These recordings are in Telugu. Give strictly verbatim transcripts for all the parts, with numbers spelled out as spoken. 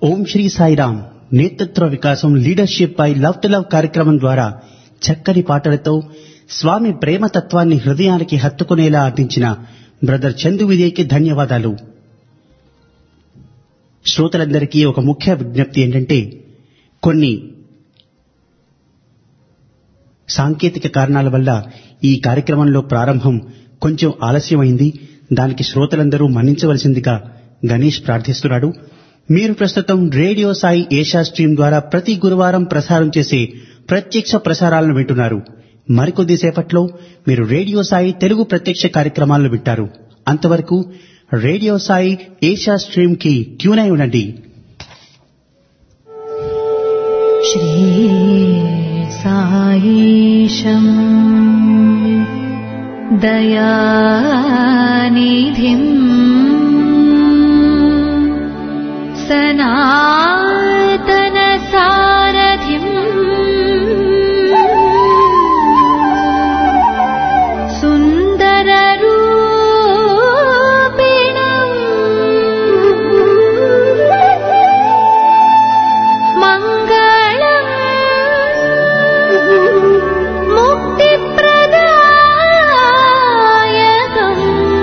ఓం శ్రీ సాయిరామ్ నేతృత్వ వికాసం leadership by love to love కార్యక్రమం ద్వారా చక్కని పాటలతో స్వామి ప్రేమతత్వాన్ని హృదయానికి హత్తుకునేలా అందించిన బ్రదర్ చందు విజయ్కి ధన్యవాదాలు. శ్రోతలందరికీ ఒక ముఖ్య విజ్ఞప్తి ఏంటంటే, కొన్ని సాంకేతిక కారణాల వల్ల ఈ కార్యక్రమంలో ప్రారంభం కొంచెం ఆలస్యమైంది. దానికి శ్రోతలందరూ మన్నించవలసిందిగా గణేష్ ప్రార్థిస్తున్నాడు. మీరు ప్రస్తుతం రేడియో సాయి ఏషియా స్ట్రీమ్ ద్వారా ప్రతి గురువారం ప్రసారం చేసే ప్రత్యక్ష ప్రసారాలను వింటున్నారు. మరికొద్ది సేపట్లో మీరు రేడియో సాయి తెలుగు ప్రత్యక్ష కార్యక్రమాలను వింటారు. అంతవరకు రేడియో సాయి ఏషియా స్ట్రీమ్ కి ట్యూన్ అయి ఉండండి. శ్రీ సాయిశం దయానిధిం సనాతన సారథిం సుందర రూపిణం మంగళం ముక్తిప్రదాయకం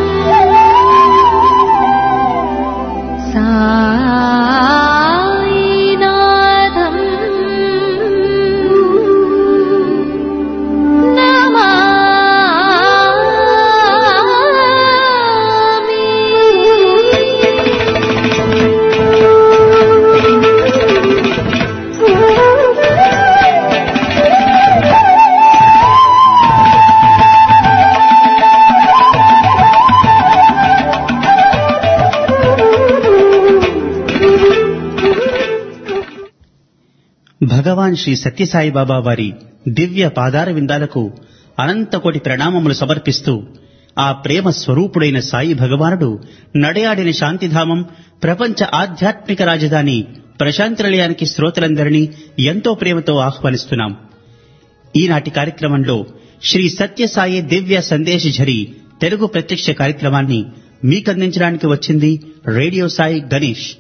సాయినాథం నమామి. భగవాన్ శ్రీ సత్యసాయిబాబా వారి దివ్య పాదార విందాలకు అనంతకోటి ప్రణామములు సమర్పిస్తూ, ఆ ప్రేమ స్వరూపుడైన సాయి భగవానుడు నడయాడిన శాంతిధామం, ప్రపంచ ఆధ్యాత్మిక రాజధాని ప్రశాంతి నిలయానికి శ్రోతలందరినీ ఎంతో ప్రేమతో ఆహ్వానిస్తున్నాం. ఈనాటి కార్యక్రమంలో శ్రీ సత్యసాయి దివ్య సందేశ ఝరి తెలుగు ప్రత్యక్ష కార్యక్రమాన్ని మీకందించడానికి వచ్చింది రేడియో సాయి గణేష్.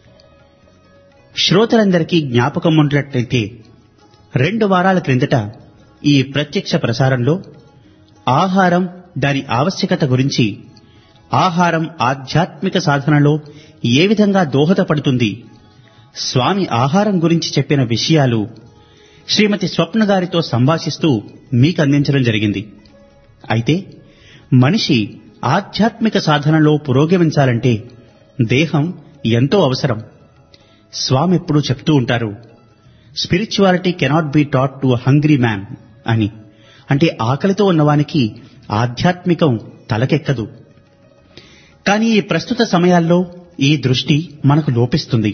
శ్రోతలందరికీ జ్ఞాపకం ఉన్నట్లయితే, రెండు వారాల క్రిందట ఈ ప్రత్యక్ష ప్రసారంలో ఆహారం, దాని ఆవశ్యకత గురించి, ఆహారం ఆధ్యాత్మిక సాధనలో ఏ విధంగా దోహదపడుతుంది, స్వామి ఆహారం గురించి చెప్పిన విషయాలు శ్రీమతి స్వప్న గారితో సంభాషిస్తూ మీకు అందించడం జరిగింది. అయితే మనిషి ఆధ్యాత్మిక సాధనలో పురోగమించాలంటే దేహం ఎంతో అవసరం. స్వామి ఎప్పుడూ చెప్తూ ఉంటారు, spirituality cannot be taught to hungry man అని. అంటే ఆకలితో ఉన్నవానికి ఆధ్యాత్మికం తలకెక్కదు. కానీ ఈ ప్రస్తుత సమయాల్లో ఈ దృష్టి మనకు లోపిస్తుంది.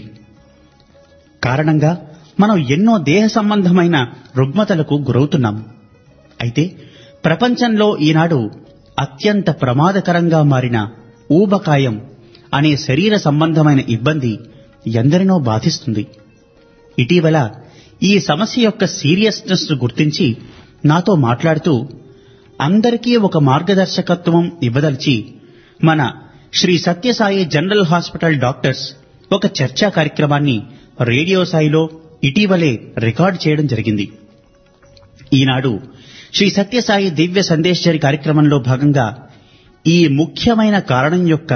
కారణంగా మనం ఎన్నో దేహ సంబంధమైన రుగ్మతలకు గురవుతున్నాం. అయితే ప్రపంచంలో ఈనాడు అత్యంత ప్రమాదకరంగా మారిన ఊబకాయం అనే శరీర సంబంధమైన ఇబ్బంది ఎందరినో బాధిస్తుంది. ఇటీవల ఈ సమస్య యొక్క సీరియస్నెస్ ను గుర్తించి నాతో మాట్లాడుతూ అందరికీ ఒక మార్గదర్శకత్వం ఇవ్వదలిచి మన Sri Sathyasai general hospital doctors ఒక చర్చా కార్యక్రమాన్ని రేడియో సాయిలో ఇటీవలే రికార్డు చేయడం జరిగింది. ఈనాడు శ్రీ సత్యసాయి దివ్య సందేశరి కార్యక్రమంలో భాగంగా ఈ ముఖ్యమైన కారణం యొక్క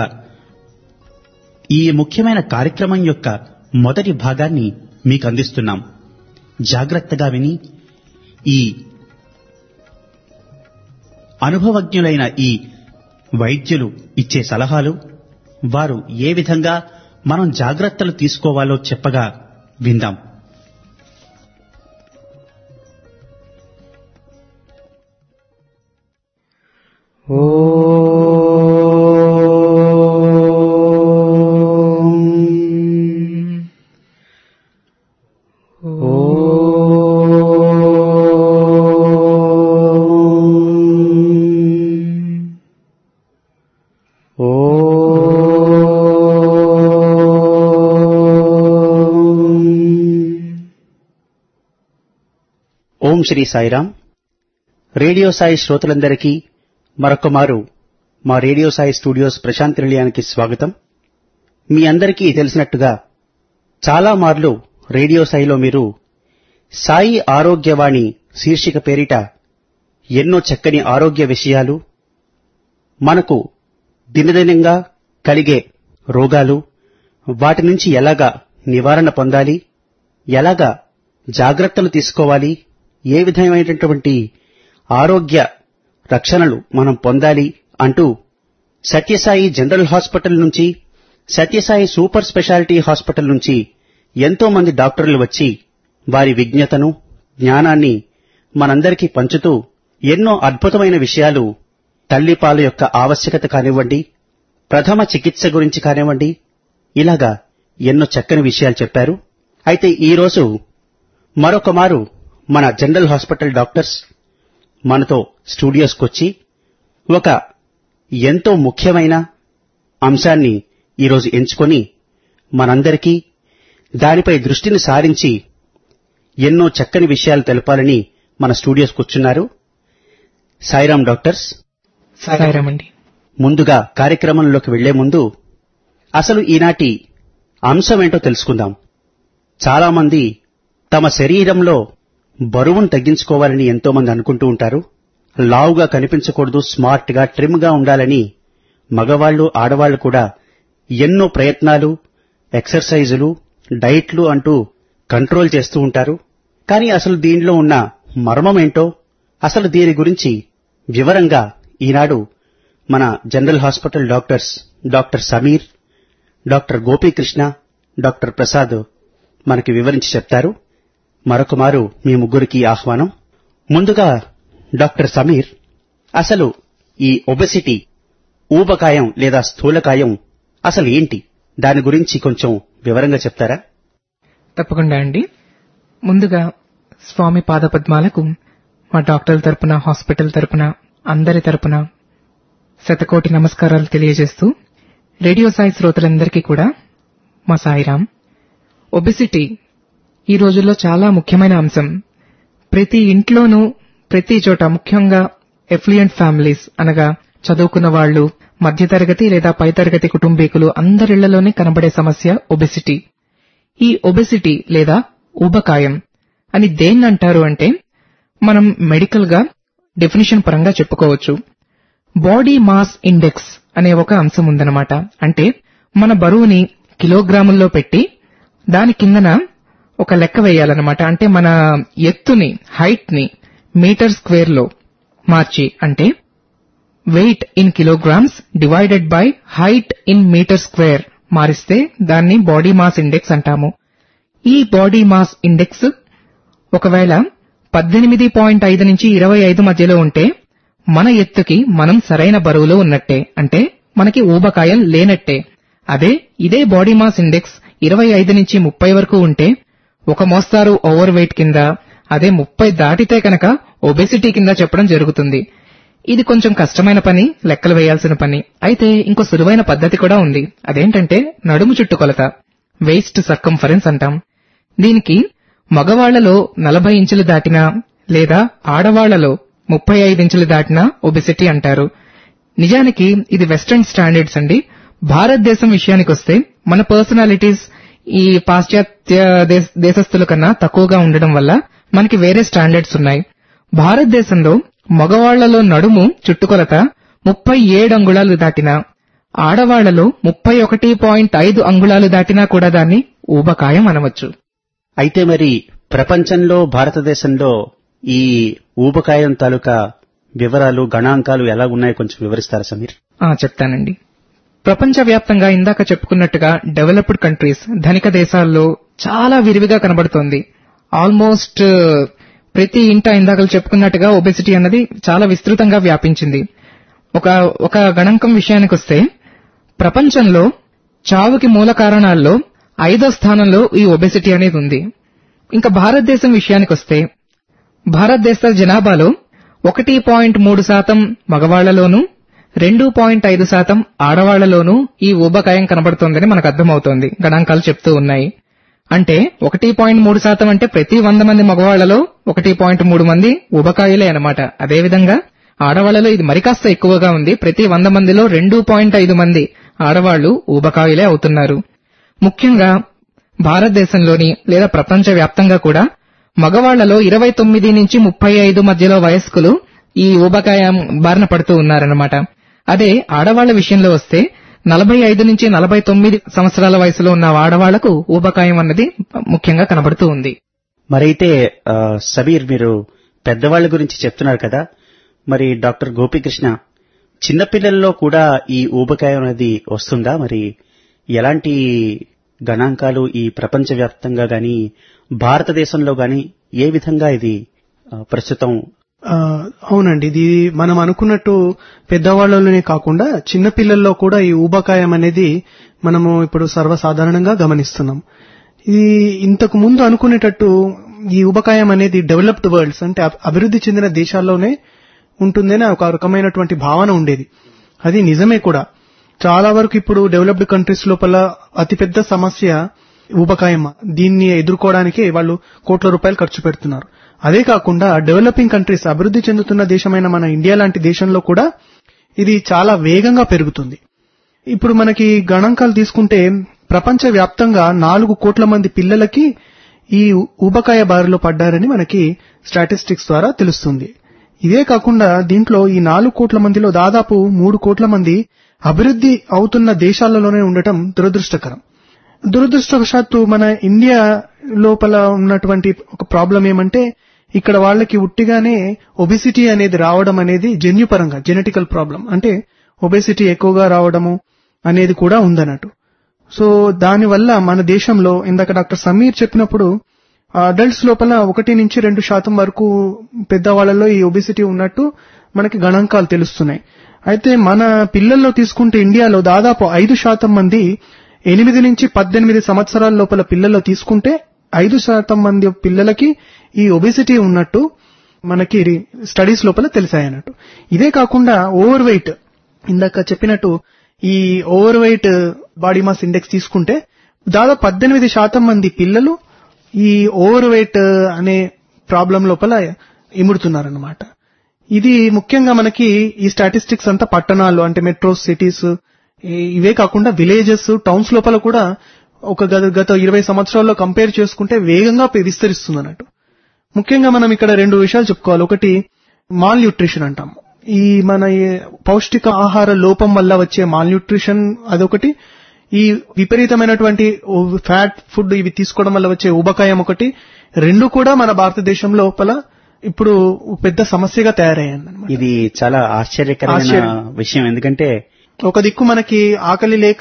ఈ ముఖ్యమైన కార్యక్రమం యొక్క మొదటి భాగాన్ని మీకు అందిస్తున్నాం. జాగ్రత్తగా విని ఈ అనుభవజ్ఞులైన ఈ వైద్యులు ఇచ్చే సలహాలు, వారు ఏ విధంగా మనం జాగ్రత్తలు తీసుకోవాలో చెప్పగా విందాం. ఓ ఓం శ్రీ సాయిరామ్. రేడియో సాయి శ్రోతలందరికీ మరొక మారు మా రేడియో సాయి స్టూడియోస్ ప్రశాంతి నిలయానికి స్వాగతం. మీ అందరికీ తెలిసినట్టుగా చాలా మార్లు రేడియో సాయిలో మీరు సాయి ఆరోగ్యవాణి శీర్షిక పేరిట ఎన్నో చక్కని ఆరోగ్య విషయాలు, మనకు దినదినంగా కలిగే రోగాలు, వాటి నుంచి ఎలాగా నివారణ పొందాలి, ఎలాగా జాగ్రత్తలు తీసుకోవాలి, ఏ విధమైనటువంటి ఆరోగ్య రక్షణలు మనం పొందాలి అంటూ సత్యసాయి జనరల్ హాస్పిటల్ నుంచి, సత్యసాయి సూపర్ స్పెషాలిటీ హాస్పిటల్ నుంచి ఎంతో మంది డాక్టర్లు వచ్చి వారి విజ్ఞతను, జ్ఞానాన్ని మనందరికీ పంచుతూ ఎన్నో అద్భుతమైన విషయాలు, తల్లిపాల యొక్క ఆవశ్యకత కానివ్వండి, ప్రథమ చికిత్స గురించి కానివ్వండి, ఇలాగా ఎన్నో చక్కని విషయాలు చెప్పారు. అయితే ఈరోజు మరొక మారు మన జనరల్ హాస్పిటల్ డాక్టర్స్ మనతో స్టూడియోస్కొచ్చి ఒక ఎంతో ముఖ్యమైన అంశాన్ని ఈరోజు ఎంచుకొని మనందరికీ దానిపై దృష్టిని సారించి ఎన్నో చక్కని విషయాలు తెలపాలని మన స్టూడియోస్ కూర్చున్నారు. సాయిరాం డాక్టర్స్. సాయిరాం అండి. ముందుగా కార్యక్రమంలోకి వెళ్లే ముందు అసలు ఈనాటి అంశం ఏంటో తెలుసుకుందాం. చాలా మంది తమ శరీరంలో బరువును తగ్గించుకోవాలని ఎంతో మంది అనుకుంటూ ఉంటారు. లావుగా కనిపించకూడదు, స్మార్ట్ గా, ట్రిమ్ గా ఉండాలని మగవాళ్లు, ఆడవాళ్లు కూడా ఎన్నో ప్రయత్నాలు, ఎక్సర్సైజులు, డైట్లు అంటూ కంట్రోల్ చేస్తూ ఉంటారు. కానీ అసలు దీనిలో ఉన్న మర్మమేంటో, అసలు దీని గురించి వివరంగా ఈనాడు మన general hospital doctors doctor Sameer, doctor Gopikrishna, doctor Prasad మనకి వివరించి చెప్తారు. మరొక మారు మీ ముగ్గురికి ఆహ్వానం. ముందుగా డాక్టర్ సమీర్, అసలు ఈ ఒబెసిటీ, ఊబకాయం లేదా స్థూలకాయం అసలు ఏంటి, దాని గురించి కొంచెం వివరంగా చెప్తారా? తప్పకుండా అండి. ముందుగా స్వామి పాదపద్మాలకు మా డాక్టర్ల తరపున, హాస్పిటల్ తరపున, అందరి తరపున శతకోటి నమస్కారాలు తెలియజేస్తూ, రేడియో సాయి శ్రోతలందరికీ కూడా మా సాయిరాం. ఒబెసిటీ ఈ రోజుల్లో చాలా ముఖ్యమైన అంశం. ప్రతి ఇంట్లోనూ, ప్రతి చోట, ముఖ్యంగా ఎఫ్లుయెంట్ ఫ్యామిలీస్ అనగా చదువుకున్న వాళ్లు, మధ్యతరగతి లేదా పైతరగతి కుటుంబీకులు అందరిళ్లలోనే కనబడే సమస్య ఒబెసిటీ. ఈ ఒబెసిటీ లేదా ఊబకాయం అని దేన్నంటారు అంటే, మనం మెడికల్ గా డెఫినిషన్ పరంగా చెప్పుకోవచ్చు. బాడీ మాస్ ఇండెక్స్ అనే ఒక అంశం ఉందన్నమాట. అంటే మన బరువుని కిలోగ్రాముల్లో పెట్టి దాని కిందన ఒక లెక్క వేయాలన్నమాట. అంటే మన ఎత్తుని, హైట్ ని మీటర్ స్క్వేర్ లో మార్చి, అంటే weight in kilograms divided by height in metre square మారిస్తే దాన్ని బాడీ మాస్ ఇండెక్స్ అంటాము. ఈ బాడీ మాస్ ఇండెక్స్ ఒకవేళ పద్దెనిమిది పాయింట్ ఐదు నుంచి ఇరవై ఐదు మధ్యలో ఉంటే మన ఎత్తుకి మనం సరైన బరువులో ఉన్నట్టే, అంటే మనకి ఊబకాయం లేనట్టే. అదే ఇదే బాడీ మాస్ ఇండెక్స్ ఇరవై ఐదు నుంచి ముప్పై వరకు ఉంటే ఒక మోస్తారు ఓవర్ వెయిట్ కింద, అదే ముప్పై దాటితే కనుక ఒబెసిటీ కింద చెప్పడం జరుగుతుంది. ఇది కొంచెం కష్టమైన పని, లెక్కలు వేయాల్సిన పని. అయితే ఇంకో సులువైన పద్ధతి కూడా ఉంది. అదేంటంటే నడుము చుట్టుకొలత, వేస్ట్ సర్కంఫరెన్స్ అంటాం. దీనికి మగవాళ్లలో నలభై ఇంచులు దాటినా లేదా ఆడవాళ్లలో ముప్పై ఐదు ఇంచులు దాటినా ఒబెసిటీ అంటారు. నిజానికి ఇది వెస్టర్న్ స్టాండర్డ్స్ అండి. భారతదేశం విషయానికొస్తే మన పర్సనాలిటీస్ ఈ పాశ్చాత్య దేశస్థుల కన్నా తక్కువగా ఉండడం వల్ల మనకి వేరే స్టాండర్డ్స్ ఉన్నాయి. భారతదేశంలో మగవాళ్లలో నడుము చుట్టుకొలత ముప్పై ఏడు అంగుళాలు దాటినా, ఆడవాళ్లలో ముప్పై ఒకటి పాయింట్ ఐదు అంగుళాలు దాటినా కూడా దాన్ని ఊబకాయం అనవచ్చు. అయితే మరి ప్రపంచంలో, భారతదేశంలో ఈ ఊబకాయం తాలూకా వివరాలు, గణాంకాలు ఎలా ఉన్నాయో కొంచెం వివరిస్తారా సమీర్? చెప్తానండి. ప్రపంచవ్యాప్తంగా ఇందాక చెప్పుకున్నట్టుగా డెవలప్డ్ కంట్రీస్, ధనిక దేశాల్లో చాలా విరివిగా కనబడుతోంది. ఆల్మోస్ట్ ప్రతి ఇంట ఇందాక చెప్పుకున్నట్టుగా ఒబెసిటీ అన్నది చాలా విస్తృతంగా వ్యాపించింది. ఒక ఒక గణాంకం విషయానికొస్తే ప్రపంచంలో చావుకి మూల కారణాల్లో ఐదో స్థానంలో ఈ ఒబెసిటీ అనేది ఉంది. ఇంకా భారతదేశం విషయానికొస్తే భారతదేశ జనాభాలో ఒకటి పాయింట్ మూడు శాతం మగవాళ్లలోనూ రెండు పాయింట్ ఐదు శాతం ఆడవాళ్లలోనూ ఈ ఊబకాయం కనబడుతోందని మనకు అర్థమవుతోంది. గణాంకాలు చెప్తూ ఉన్నాయి. అంటే ఒకటి పాయింట్ మూడు శాతం అంటే ప్రతి వంద మంది మగవాళ్లలో ఒకటి పాయింట్ మూడు మంది ఊబకాయులే అన్నమాట. అదేవిధంగా ఆడవాళ్లలో ఇది మరికాస్త ఎక్కువగా ఉంది. ప్రతి వంద మందిలో రెండు పాయింట్ ఐదు మంది ఆడవాళ్లు ఊబకాయులే అవుతున్నారు. ముఖ్యంగా భారతదేశంలోని లేదా ప్రపంచ వ్యాప్తంగా కూడా మగవాళ్లలో ఇరవై తొమ్మిది నుంచి ముప్పై ఐదు మధ్యలో వయస్కులు ఈ ఊబకాయం బారిన పడుతూ ఉన్నారన్నమాట. అదే ఆడవాళ్ల విషయంలో వస్తే నలభై ఐదు నుంచి నలభై తొమ్మిది సంవత్సరాల వయసులో ఉన్న ఆడవాళ్లకు ఊబకాయం అన్నది ముఖ్యంగా కనబడుతూ ఉంది. మరైతే సబీర్, మీరు పెద్దవాళ్ల గురించి చెప్తున్నారు కదా, మరి డాక్టర్ గోపీకృష్ణ, చిన్నపిల్లల్లో కూడా ఈ ఊబకాయం అనేది వస్తుందా? మరి ఎలాంటి గణాంకాలు ఈ ప్రపంచవ్యాప్తంగా గాని భారతదేశంలో గాని ఏ విధంగా ఇది ప్రస్తుతం? అవునండి, ఇది మనం అనుకున్నట్టు పెద్దవాళ్లలోనే కాకుండా చిన్నపిల్లల్లో కూడా ఈ ఊబకాయం అనేది మనము ఇప్పుడు సర్వసాధారణంగా గమనిస్తున్నాం. ఇది ఇంతకు ముందు అనుకునేటట్టు ఈ ఊబకాయం అనేది డెవలప్డ్ వరల్డ్స్ అంటే అభివృద్ధి చెందిన దేశాల్లోనే ఉంటుందని ఒక రకమైనటువంటి భావన ఉండేది. అది నిజమే కూడా. చాలా వరకు ఇప్పుడు డెవలప్డ్ కంట్రీస్ లోపల అతిపెద్ద సమస్య ఊబకాయం. దీన్ని ఎదుర్కోవడానికి వాళ్ళు కోట్ల రూపాయలు ఖర్చు పెడుతున్నారు. అదే కాకుండా డెవలపింగ్ కంట్రీస్, అభివృద్ధి చెందుతున్న దేశమైన మన ఇండియా లాంటి దేశంలో కూడా ఇది చాలా వేగంగా పెరుగుతుంది. ఇప్పుడు మనకి గణాంకాలు తీసుకుంటే ప్రపంచ వ్యాప్తంగా నాలుగు కోట్ల మంది పిల్లలకి ఈ ఊబకాయ బారిలో పడ్డారని మనకి స్టాటిస్టిక్స్ ద్వారా తెలుస్తుంది. ఇదే కాకుండా దీంట్లో ఈ నాలుగు కోట్ల మందిలో దాదాపు మూడు కోట్ల మంది అభివృద్ధి అవుతున్న దేశాలలోనే ఉండటం దురదృష్టకరం. దురదృష్టవశాత్తు మన ఇండియా లోపల ఉన్నటువంటి ఒక ప్రాబ్లం ఏమంటే ఇక్కడ వాళ్ళకి ఉట్టిగానే ఒబెసిటీ అనేది రావడం అనేది జన్యుపరంగా జెనెటికల్ ప్రాబ్లం, అంటే ఒబెసిటీ ఎక్కువగా రావడము అనేది కూడా ఉందన్నట్టు. సో దానివల్ల మన దేశంలో ఇందాక డాక్టర్ సమీర్ చెప్పినప్పుడు అడల్ట్స్ లోపల ఒకటి నుంచి రెండు శాతం వరకు పెద్దవాళ్లలో ఈ ఒబెసిటీ ఉన్నట్టు మనకి గణాంకాలు తెలుస్తున్నాయి. అయితే మన పిల్లల్లో తీసుకుంటే ఇండియాలో దాదాపు ఐదు శాతం మంది ఎనిమిది నుంచి పద్దెనిమిది సంవత్సరాల లోపల పిల్లల్లో తీసుకుంటే ఐదు శాతం మంది పిల్లలకి ఈ ఒబెసిటీ ఉన్నట్టు మనకి స్టడీస్ లోపల తెలిసాయన్నట్టు. ఇదే కాకుండా ఓవర్ వెయిట్, ఇందాక చెప్పినట్టు ఈ overweight body mass index తీసుకుంటే దాదాపు పద్దెనిమిది శాతం మంది పిల్లలు ఈ ఓవర్ వెయిట్ అనే ప్రాబ్లం లోపల ఇముడుతున్నారన్నమాట. ఇది ముఖ్యంగా మనకి ఈ స్టాటిస్టిక్స్ అంతా పట్టణాలు అంటే మెట్రో సిటీస్, ఇవే కాకుండా విలేజెస్, టౌన్స్ లోపల కూడా ఒక గత ఇరవై సంవత్సరాల్లో కంపేర్ చేసుకుంటే వేగంగా విస్తరిస్తుంది అన్నట్టు. ముఖ్యంగా మనం ఇక్కడ రెండు విషయాలు చెప్పుకోవాలి. ఒకటి మాల్ న్యూట్రిషన్ అంటాం. ఈ మన పౌష్టిక ఆహార లోపం వల్ల వచ్చే మాల్ న్యూట్రిషన్ అదొకటి. ఈ విపరీతమైనటువంటి ఫ్యాట్ ఫుడ్ ఇవి తీసుకోవడం వల్ల వచ్చే ఊబకాయం ఒకటి. రెండు కూడా మన భారతదేశం లోపల ఇప్పుడు పెద్ద సమస్యగా తయారయ్యాయి. ఇది చాలా ఆశ్చర్యకరమైన విషయం. ఎందుకంటే ఒక దిక్కు మనకి ఆకలి లేక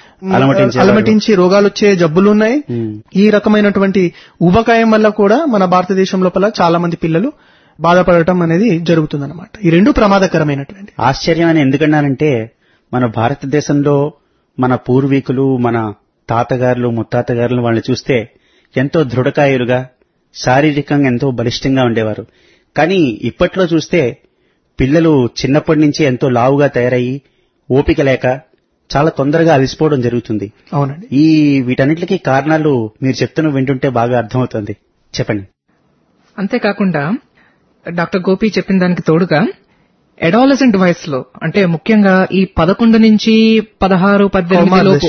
అలమటించి రోగాలు వచ్చే జబ్బులు ఉన్నాయి. ఈ రకమైనటువంటి ఊబకాయం వల్ల కూడా మన భారతదేశం లోపల చాలా మంది పిల్లలు బాధపడటం అనేది జరుగుతుందన్నమాట. ఈ రెండు ప్రమాదకరమైనటువంటి. ఆశ్చర్యం అని ఎందుకన్నానంటే మన భారతదేశంలో మన పూర్వీకులు, మన తాతగారులు, ముత్తాతగారులు వాళ్ళని చూస్తే ఎంతో దృఢకాయులుగా, శారీరకంగా ఎంతో బలిష్టంగా ఉండేవారు. కానీ ఇప్పట్లో చూస్తే పిల్లలు చిన్నప్పటి నుంచి ఎంతో లావుగా తయారయ్యి ఓపిక లేక చాలా తొందరగా అలసిపోవడం జరుగుతుంది. అవునండి. ఈ వీటన్నిటికీ కారణాలు మీరు చెప్తున్న వింటుంటే బాగా అర్థమవుతుంది. చెప్పండి. అంతేకాకుండా డాక్టర్ గోపి చెప్పిన దానికి తోడుగా అడాలసెంట్ వయసులో, అంటే ముఖ్యంగా ఈ పదకొండు నుంచి పదహారు పద్దెనిమిది లోపు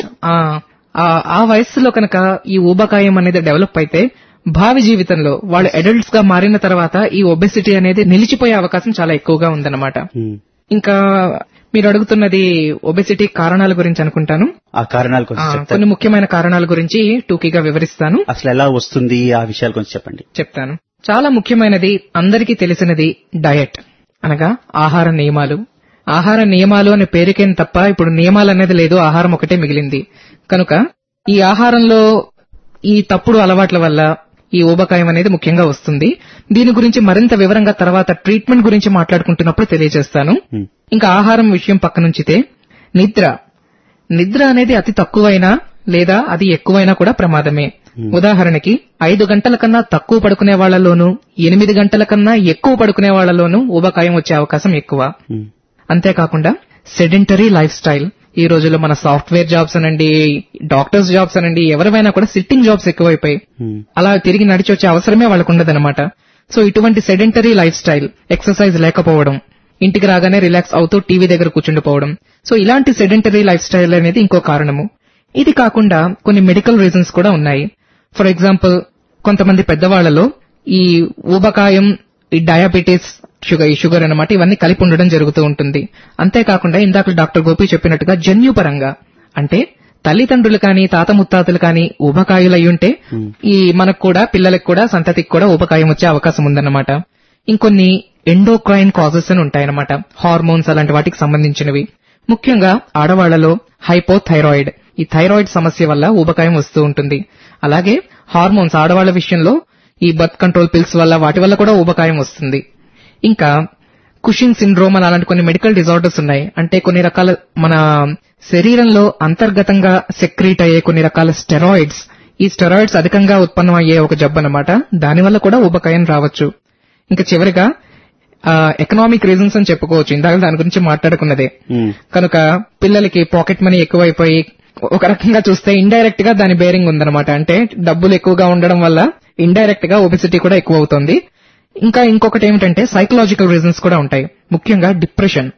ఆ వయస్సులో కనుక ఈ ఊబకాయం అనేది డెవలప్ అయితే భావి జీవితంలో వాళ్ళు అడల్ట్స్ గా మారిన తర్వాత ఈ ఒబెసిటీ అనేది నిలిచిపోయే అవకాశం చాలా ఎక్కువగా ఉందన్నమాట. ఇంకా మీరు అడుగుతున్నది ఒబెసిటీ కారణాల గురించి అనుకుంటాను. ఆ కారణాల గురించి కొన్ని ముఖ్యమైన కారణాల గురించి టూకీగా వివరిస్తాను. అసలు ఎలా వస్తుంది ఆ విషయాల గురించి చెప్పండి. చెప్తాను. చాలా ముఖ్యమైనది అందరికీ తెలిసినది డయట్, అనగా ఆహార నియమాలు. ఆహార నియమాలు అనే పేరుకేం తప్ప ఇప్పుడు నియమాలు అనేది లేదు, ఆహారం ఒకటే మిగిలింది. కనుక ఈ ఆహారంలో ఈ తప్పుడు అలవాట్ల వల్ల ఈ ఊబకాయం అనేది ముఖ్యంగా వస్తుంది. దీని గురించి మరింత వివరంగా తర్వాత ట్రీట్మెంట్ గురించి మాట్లాడుకుంటున్నప్పుడు తెలియజేస్తాను. ఇంకా ఆహారం విషయం పక్కనుంచితే నిద్ర నిద్ర అనేది అతి తక్కువైనా లేదా అది ఎక్కువైనా కూడా ప్రమాదమే. ఉదాహరణకి ఐదు గంటల కన్నా తక్కువ పడుకునే వాళ్లలోనూ ఎనిమిది గంటల కన్నా ఎక్కువ పడుకునే వాళ్లలోనూ ఊబకాయం వచ్చే అవకాశం ఎక్కువ. అంతేకాకుండా సెడెంటరీ లైఫ్ స్టైల్. ఈ రోజుల్లో మన సాఫ్ట్వేర్ జాబ్స్ అనండి, డాక్టర్స్ జాబ్స్ అనండి, ఎవరివైనా కూడా సిట్టింగ్ జాబ్స్ ఎక్కువైపోయి అలా తిరిగి నడిచి వచ్చే అవసరమే వాళ్ళకు ఉండదన్నమాట. సో ఇటువంటి సెడెంటరీ లైఫ్ స్టైల్, ఎక్సర్సైజ్ లేకపోవడం, ఇంటికి రాగానే రిలాక్స్ అవుతూ టీవీ దగ్గర కూర్చుండిపోవడం, సో ఇలాంటి సెడెంటరీ లైఫ్ స్టైల్ అనేది ఇంకో కారణము. ఇది కాకుండా కొన్ని మెడికల్ రీజన్స్ కూడా ఉన్నాయి. ఫర్ ఎగ్జాంపుల్ కొంతమంది పెద్దవాళ్లలో ఈ ఊబకాయం, ఈ డయాబెటీస్, షుగర్ ఈ షుగర్ అన్నమాట ఇవన్నీ కలిపి ఉండడం జరుగుతూ ఉంటుంది. అంతేకాకుండా ఇందాక డాక్టర్ గోపి చెప్పినట్టుగా జన్యుపరంగా అంటే తల్లిదండ్రులు కానీ తాత ముత్తాతలు కానీ ఊబకాయులు అయ్యుంటే ఈ మనకు కూడా పిల్లలకు కూడా సంతతికి కూడా ఊబకాయం వచ్చే అవకాశం ఉందన్నమాట. ఇంకొన్ని ఎండోక్రైన్ కాజెస్ అని ఉంటాయన్నమాట, హార్మోన్స్ అలాంటి వాటికి సంబంధించినవి. ముఖ్యంగా ఆడవాళ్లలో హైపోథైరాయిడ్, ఈ థైరాయిడ్ సమస్య వల్ల ఊబకాయం వస్తూ ఉంటుంది. అలాగే హార్మోన్స్ ఆడవాళ్ల విషయంలో ఈ బర్త్ కంట్రోల్ పిల్స్ వల్ల వాటి వల్ల కూడా ఊబకాయం వస్తుంది. ఇంకా కుషింగ్ సిండ్రోమ్ అని అలాంటి కొన్ని మెడికల్ డిజార్డర్స్ ఉన్నాయి. అంటే కొన్ని రకాల మన శరీరంలో అంతర్గతంగా సెక్రీట్ అయ్యే కొన్ని రకాల స్టెరాయిడ్స్, ఈ స్టెరాయిడ్స్ అధికంగా ఉత్పన్నం అయ్యే ఒక జబ్బు అన్నమాట. దానివల్ల కూడా ఊబకాయం రావచ్చు. ఇంకా చివరిగా ఎకనామిక్ రీజన్స్ అని చెప్పుకోవచ్చు, ఇందాక దాని గురించి మాట్లాడుకున్నదే. కనుక పిల్లలకి పాకెట్ మనీ ఎక్కువైపోయి ఒక రకంగా చూస్తే ఇండైరెక్ట్ గా దాని బేరింగ్ ఉందన్నమాట. అంటే డబ్బులు ఎక్కువగా ఉండడం వల్ల ఇండైరెక్ట్ గా ఒబెసిటీ కూడా ఎక్కువ అవుతుంది. ఇంకా ఇంకొకటి ఏమిటంటే సైకలాజికల్ రీజన్స్ కూడా ఉంటాయి, ముఖ్యంగా డిప్రెషన్.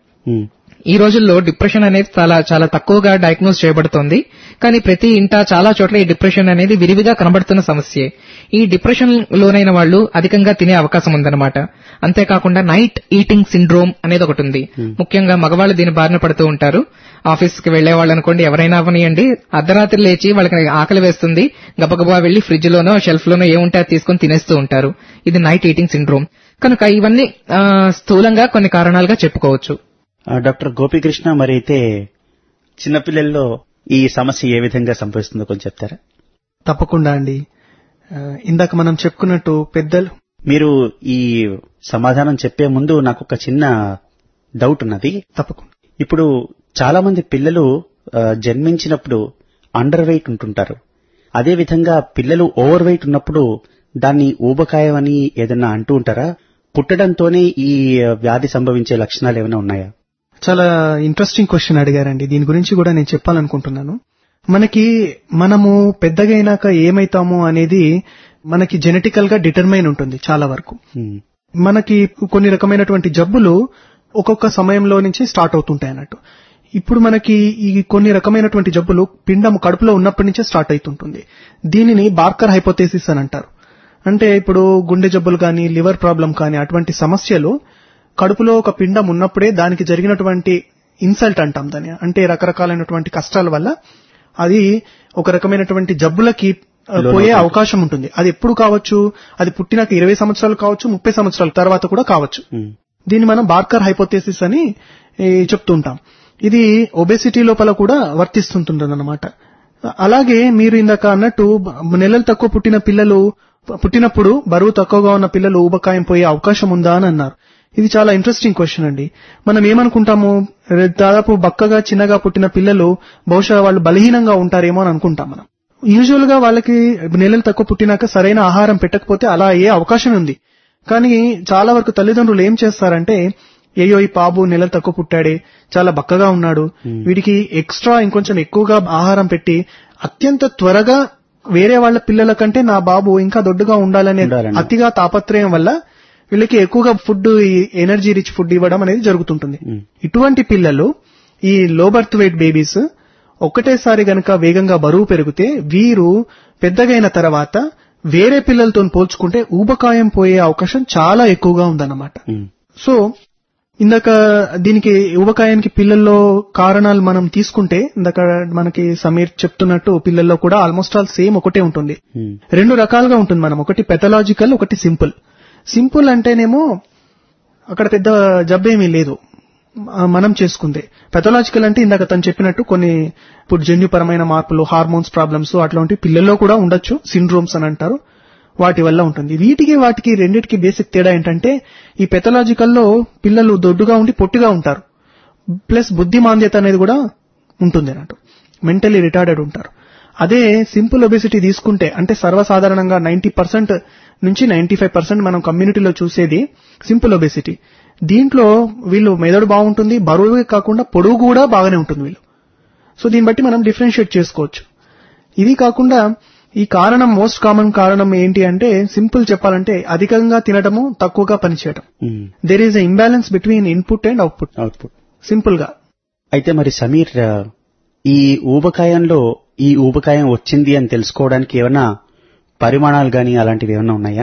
ఈ రోజుల్లో డిప్రెషన్ అనేది చాలా చాలా తక్కువగా డయాగ్నోస్ చేయబడుతోంది. కానీ ప్రతి ఇంటా చాలా చోట్ల ఈ డిప్రెషన్ అనేది విరివిగా కనబడుతున్న సమస్యే. ఈ డిప్రెషన్ లోనైన వాళ్లు అధికంగా తినే అవకాశం ఉందన్నమాట. అంతేకాకుండా నైట్ ఈటింగ్ సిండ్రోమ్ అనేది ఒకటి ఉంది. ముఖ్యంగా మగవాళ్లు దీని బారిన పడుతూ ఉంటారు. ఆఫీస్ కి వెళ్లే వాళ్ళు అనుకోండి, ఎవరైనా అవనియండి, అర్ధరాత్రి లేచి వాళ్ళకి ఆకలి వేస్తుంది, గబగబా వెళ్లి ఫ్రిడ్జ్ లోనో షెల్ఫ్ లోనో ఏముంటే అది తీసుకుని తినేస్తూ ఉంటారు. ఇది నైట్ ఈటింగ్ సిండ్రోమ్. కనుక ఇవన్నీ స్థూలంగా కొన్ని కారణాలుగా చెప్పుకోవచ్చు. డాక్టర్ గోపీకృష్ణ, మరి అయితే చిన్నపిల్లల్లో ఈ సమస్య ఏ విధంగా సంభవిస్తుందో కొంచెం చెప్తారా? తప్పకుండా అండి. ఇందాక మనం చెప్పుకున్నట్టు పెద్దలు, మీరు ఈ సమాధానం చెప్పే ముందు నాకు ఒక చిన్న డౌట్ ఉన్నది. తప్పకుండా. ఇప్పుడు చాలా మంది పిల్లలు జన్మించినప్పుడు అండర్ వెయిట్ ఉంటుంటారు. అదేవిధంగా పిల్లలు ఓవర్ వెయిట్ ఉన్నప్పుడు దాన్ని ఊబకాయం అని ఏదన్నా అంటూ ఉంటారా? పుట్టడంతోనే ఈ వ్యాధి సంభవించే లక్షణాలు ఏమైనా ఉన్నాయా? చాలా ఇంట్రెస్టింగ్ క్వశ్చన్ అడిగారండి. దీని గురించి కూడా నేను చెప్పాలనుకుంటున్నాను. మనకి మనము పెద్దగా అయినాక ఏమైతాము అనేది మనకి జెనెటికల్ గా డిటర్మైన్ ఉంటుంది చాలా వరకు. మనకి కొన్ని రకమైనటువంటి జబ్బులు ఒక్కొక్క సమయంలో నుంచి స్టార్ట్ అవుతుంటాయి అన్నట్టు. ఇప్పుడు మనకి ఈ కొన్ని రకమైనటువంటి జబ్బులు పిండం కడుపులో ఉన్నప్పటి నుంచే స్టార్ట్ అవుతుంటుంది. దీనిని బార్కర్ హైపోథెసిస్ అని అంటారు. అంటే ఇప్పుడు గుండె జబ్బులు కానీ, లివర్ ప్రాబ్లం కానీ, అటువంటి సమస్యలు కడుపులో ఒక పిండం ఉన్నప్పుడే దానికి జరిగినటువంటి ఇన్సల్ట్ అంటాం దాన్ని. అంటే రకరకాలైనటువంటి కష్టాల వల్ల అది ఒక రకమైనటువంటి జబ్బులకి పోయే అవకాశం ఉంటుంది. అది ఎప్పుడు కావచ్చు, అది పుట్టినాక ఇరవై సంవత్సరాలు కావచ్చు, ముప్పై సంవత్సరాల తర్వాత కూడా కావచ్చు. దీన్ని మనం బార్కర్ హైపోథెసిస్ అని చెప్తుంటాం. ఇది ఒబెసిటీ లోపల కూడా వర్తిస్తుంటుందన్నమాట. అలాగే మీరు ఇందాక అన్నట్టు నెలలు తక్కువ పుట్టిన పిల్లలు పుట్టినప్పుడు బరువు తక్కువగా ఉన్న పిల్లలు ఊబకాయం పోయే అవకాశం ఉందా అని అన్నారు. ఇది చాలా ఇంట్రెస్టింగ్ క్వశ్చన్ అండి. మనం ఏమనుకుంటాము, దాదాపు బక్కగా చిన్నగా పుట్టిన పిల్లలు బహుశా వాళ్ళు బలహీనంగా ఉంటారేమో అని అనుకుంటాం మనం. యూజువల్ గా వాళ్ళకి నెలలు తక్కువ పుట్టినాక సరైన ఆహారం పెట్టకపోతే అలా అయ్యే అవకాశం ఉంది. కానీ చాలా వరకు తల్లిదండ్రులు ఏం చేస్తారంటే, అయ్యో ఈ బాబు నెలలు తక్కువ పుట్టాడే, చాలా బక్కగా ఉన్నాడు, వీడికి ఎక్స్ట్రా ఇంకొంచెం ఎక్కువగా ఆహారం పెట్టి అత్యంత త్వరగా వేరే వాళ్ల పిల్లల కంటే నా బాబు ఇంకా దొడ్డుగా ఉండాలనే అతిగా తాపత్రయం వల్ల వీళ్ళకి ఎక్కువగా ఫుడ్, ఎనర్జీ రిచ్ ఫుడ్ ఇవ్వడం అనేది జరుగుతుంటుంది. ఇటువంటి పిల్లలు, ఈ లో బర్త్ వెయిట్ బేబీస్ ఒక్కటేసారి గనక వేగంగా బరువు పెరిగితే వీరు పెద్దగైన తర్వాత వేరే పిల్లలతో పోల్చుకుంటే ఊబకాయం పోయే అవకాశం చాలా ఎక్కువగా ఉందన్నమాట. సో ఇందాక దీనికి ఊబకాయానికి పిల్లల్లో కారణాలు మనం తీసుకుంటే, ఇందాక మనకి సమీర్ చెప్తున్నట్టు పిల్లల్లో కూడా ఆల్మోస్ట్ ఆల్ సేమ్ ఒకటే ఉంటుంది. రెండు రకాలుగా ఉంటుంది మనం, ఒకటి పెథలాజికల్, ఒకటి సింపుల్. సింపుల్ అంటేనేమో అక్కడ పెద్ద జబ్బేమీ లేదు మనం చేసుకుంటే. పెథలాజికల్ అంటే ఇందాక తను చెప్పినట్టు కొన్ని ఇప్పుడు జన్యుపరమైన మార్పులు, హార్మోన్స్ ప్రాబ్లమ్స్ అట్లాంటి పిల్లల్లో కూడా ఉండొచ్చు, సిండ్రోమ్స్ అని అంటారు, వాటి వల్ల ఉంటుంది. వీటికి వాటికి రెండింటికి బేసిక్ తేడా ఏంటంటే, ఈ పెథలాజికల్లో పిల్లలు దొడ్డుగా ఉండి పొట్టిగా ఉంటారు, ప్లస్ బుద్ధి మాంద్యత అనేది కూడా ఉంటుంది అన్నట్టు, మెంటలీ రిటార్డెడ్ ఉంటారు. అదే సింపుల్ ఒబెసిటీ తీసుకుంటే, అంటే సర్వసాధారణంగా నైన్టీ పర్సెంట్ నుంచి నైన్టీ ఫైవ్ పర్సెంట్ మనం కమ్యూనిటీలో చూసేది సింపుల్ ఒబెసిటీ. దీంట్లో వీళ్ళు మెదడు బాగుంటుంది, బరువు కాకుండా పొడుగు కూడా బాగానే ఉంటుంది వీళ్ళు. సో దీన్ని బట్టి మనం డిఫరెన్షియేట్ చేసుకోవచ్చు. ఇది కాకుండా ఈ కారణం, మోస్ట్ కామన్ కారణం ఏంటి అంటే, సింపుల్ చెప్పాలంటే అధికంగా తినటము, తక్కువగా పనిచేయటం. There is a imbalance between input and output output simple గా. అయితే మరి సమీర్, ఈ ఊబకాయంలో ఈ ఊబకాయం వచ్చింది అని తెలుసుకోవడానికి ఏమైనా పరిమాణాలు గాని అలాంటివి ఏమైనా ఉన్నాయా?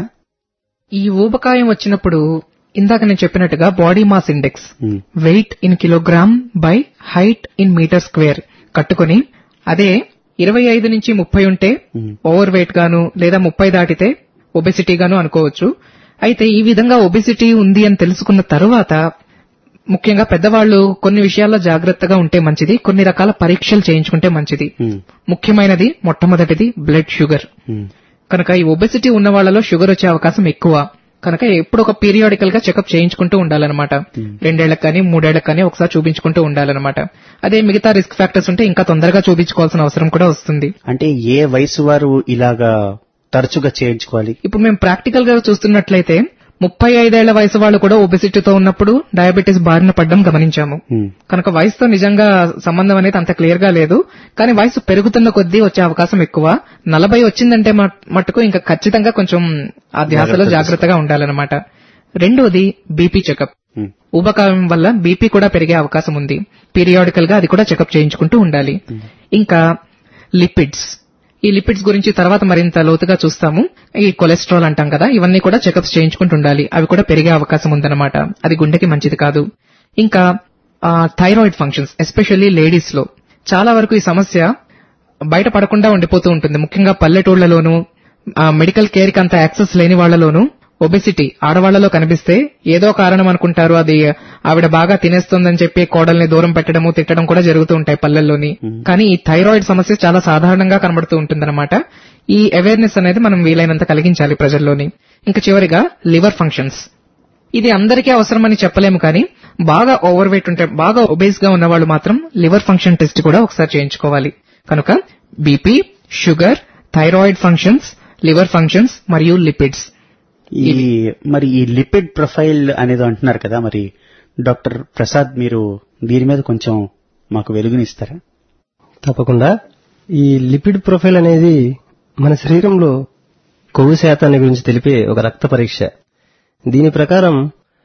ఈ ఊబకాయం వచ్చినప్పుడు ఇందాక నేను చెప్పినట్టుగా body mass index um, weight in kilogram by height in metre square కట్టుకుని అదే ఇరవై ఐదు నుంచి ముప్పై ఉంటే ఉమ్, ఓవర్ వెయిట్ గాను లేదా ముప్పై దాటితే ఒబెసిటీ గాను అనుకోవచ్చు. అయితే ఈ విధంగా ఒబెసిటీ ఉంది అని తెలుసుకున్న తర్వాత ముఖ్యంగా పెద్దవాళ్లు కొన్ని విషయాల్లో జాగ్రత్తగా ఉంటే మంచిది, కొన్ని రకాల పరీక్షలు చేయించుకుంటే మంచిది. ఉమ్, ముఖ్యమైనది మొట్టమొదటిది బ్లడ్ షుగర్. ఉమ్, కనుక ఈ ఒబెసిటీ ఉన్న వాళ్లలో షుగర్ వచ్చే అవకాశం ఎక్కువ. కనుక ఎప్పుడు ఒక పీరియాడికల్ గా చెకప్ చేయించుకుంటూ ఉండాలన్నమాట. రెండేళ్లకు కానీ మూడేళ్లకు కానీ ఒకసారి చూపించుకుంటూ ఉండాలన్నమాట. అదే మిగతా రిస్క్ ఫ్యాక్టర్స్ ఉంటే ఇంకా తొందరగా చూపించుకోవాల్సిన అవసరం కూడా వస్తుంది. అంటే ఏ వయసు వారు ఇలాగా తరచుగా చేయించుకోవాలి? ఇప్పుడు మేము ప్రాక్టికల్ గా చూస్తున్నట్లయితే ముప్పై ఐదేళ్ల వయసు వాళ్ళు కూడా ఒబెసిటీతో ఉన్నప్పుడు డయాబెటీస్ బారిన పడడం గమనించాము. ఉమ్, కనుక వయసుతో నిజంగా సంబంధం అనేది అంత క్లియర్ గా లేదు. కానీ వయసు పెరుగుతున్న కొద్దీ వచ్చే అవకాశం ఎక్కువ. నలభై వచ్చిందంటే మట్- మట్టుకు ఇంకా ఖచ్చితంగా కొంచెం ఆ ధ్యాసలో జాగ్రత్తగా ఉండాలన్నమాట. రెండోది బీపీ చెకప్. ఉమ్, ఊబకాయం వల్ల బీపీ కూడా పెరిగే అవకాశం ఉంది. పీరియాడికల్ గా అది కూడా చెకప్ చేయించుకుంటూ ఉండాలి. ఇంకా లిపిడ్స్, ఈ లిపిడ్స్ గురించి తర్వాత మరింత లోతుగా చూస్తాము. ఈ కొలెస్ట్రాల్ అంటాం కదా, ఇవన్నీ కూడా చెకప్స్ చేయించుకుంటూ ఉండాలి. అవి కూడా పెరిగే అవకాశం ఉందన్నమాట. అది గుండెకి మంచిది కాదు. ఇంకా థైరాయిడ్ ఫంక్షన్స్, ఎస్పెషల్లీ లేడీస్ లో చాలా వరకు ఈ సమస్య బయట పడకుండా ఉండిపోతూ ఉంటుంది. ముఖ్యంగా పల్లెటూళ్లలోనూ మెడికల్ కేర్ కి అంత యాక్సెస్ లేని వాళ్లలోనూ ఒబెసిటీ ఆడవాళ్లలో కనిపిస్తే ఏదో కారణం అనుకుంటారు. అది ఆవిడ బాగా తినేస్తుందని చెప్పి కోడల్ని దూరం పెట్టడము తిట్టడం కూడా జరుగుతూ ఉంటాయి పల్లెల్లోని. కానీ ఈ థైరాయిడ్ సమస్య చాలా సాధారణంగా కనబడుతూ ఉంటుందన్నమాట. ఈ అవేర్నెస్ అనేది మనం వీలైనంత కలిగించాలి ప్రజల్లోని. ఇంకా చివరిగా లివర్ ఫంక్షన్స్. ఇది అందరికీ అవసరమని చెప్పలేము, కానీ బాగా ఓవర్ వెయిట్ ఉంటే, బాగా ఒబేస్ గా ఉన్న వాళ్ళు మాత్రం లివర్ ఫంక్షన్ టెస్ట్ కూడా ఒకసారి చేయించుకోవాలి. కనుక BP, sugar, thyroid functions, liver functions మరియు లిపిడ్స్. ఈ మరి ఈ లిపిడ్ ప్రొఫైల్ అనేది అంటున్నారు కదా, మరి డాక్టర్ ప్రసాద్ మీరు దీని మీద కొంచెం మాకు వెలుగునిస్తారా? తప్పకుండా. ఈ లిపిడ్ ప్రొఫైల్ అనేది మన శరీరంలో కొవ్వు శాతాన్ని గురించి తెలిపే ఒక రక్త పరీక్ష. దీని ప్రకారం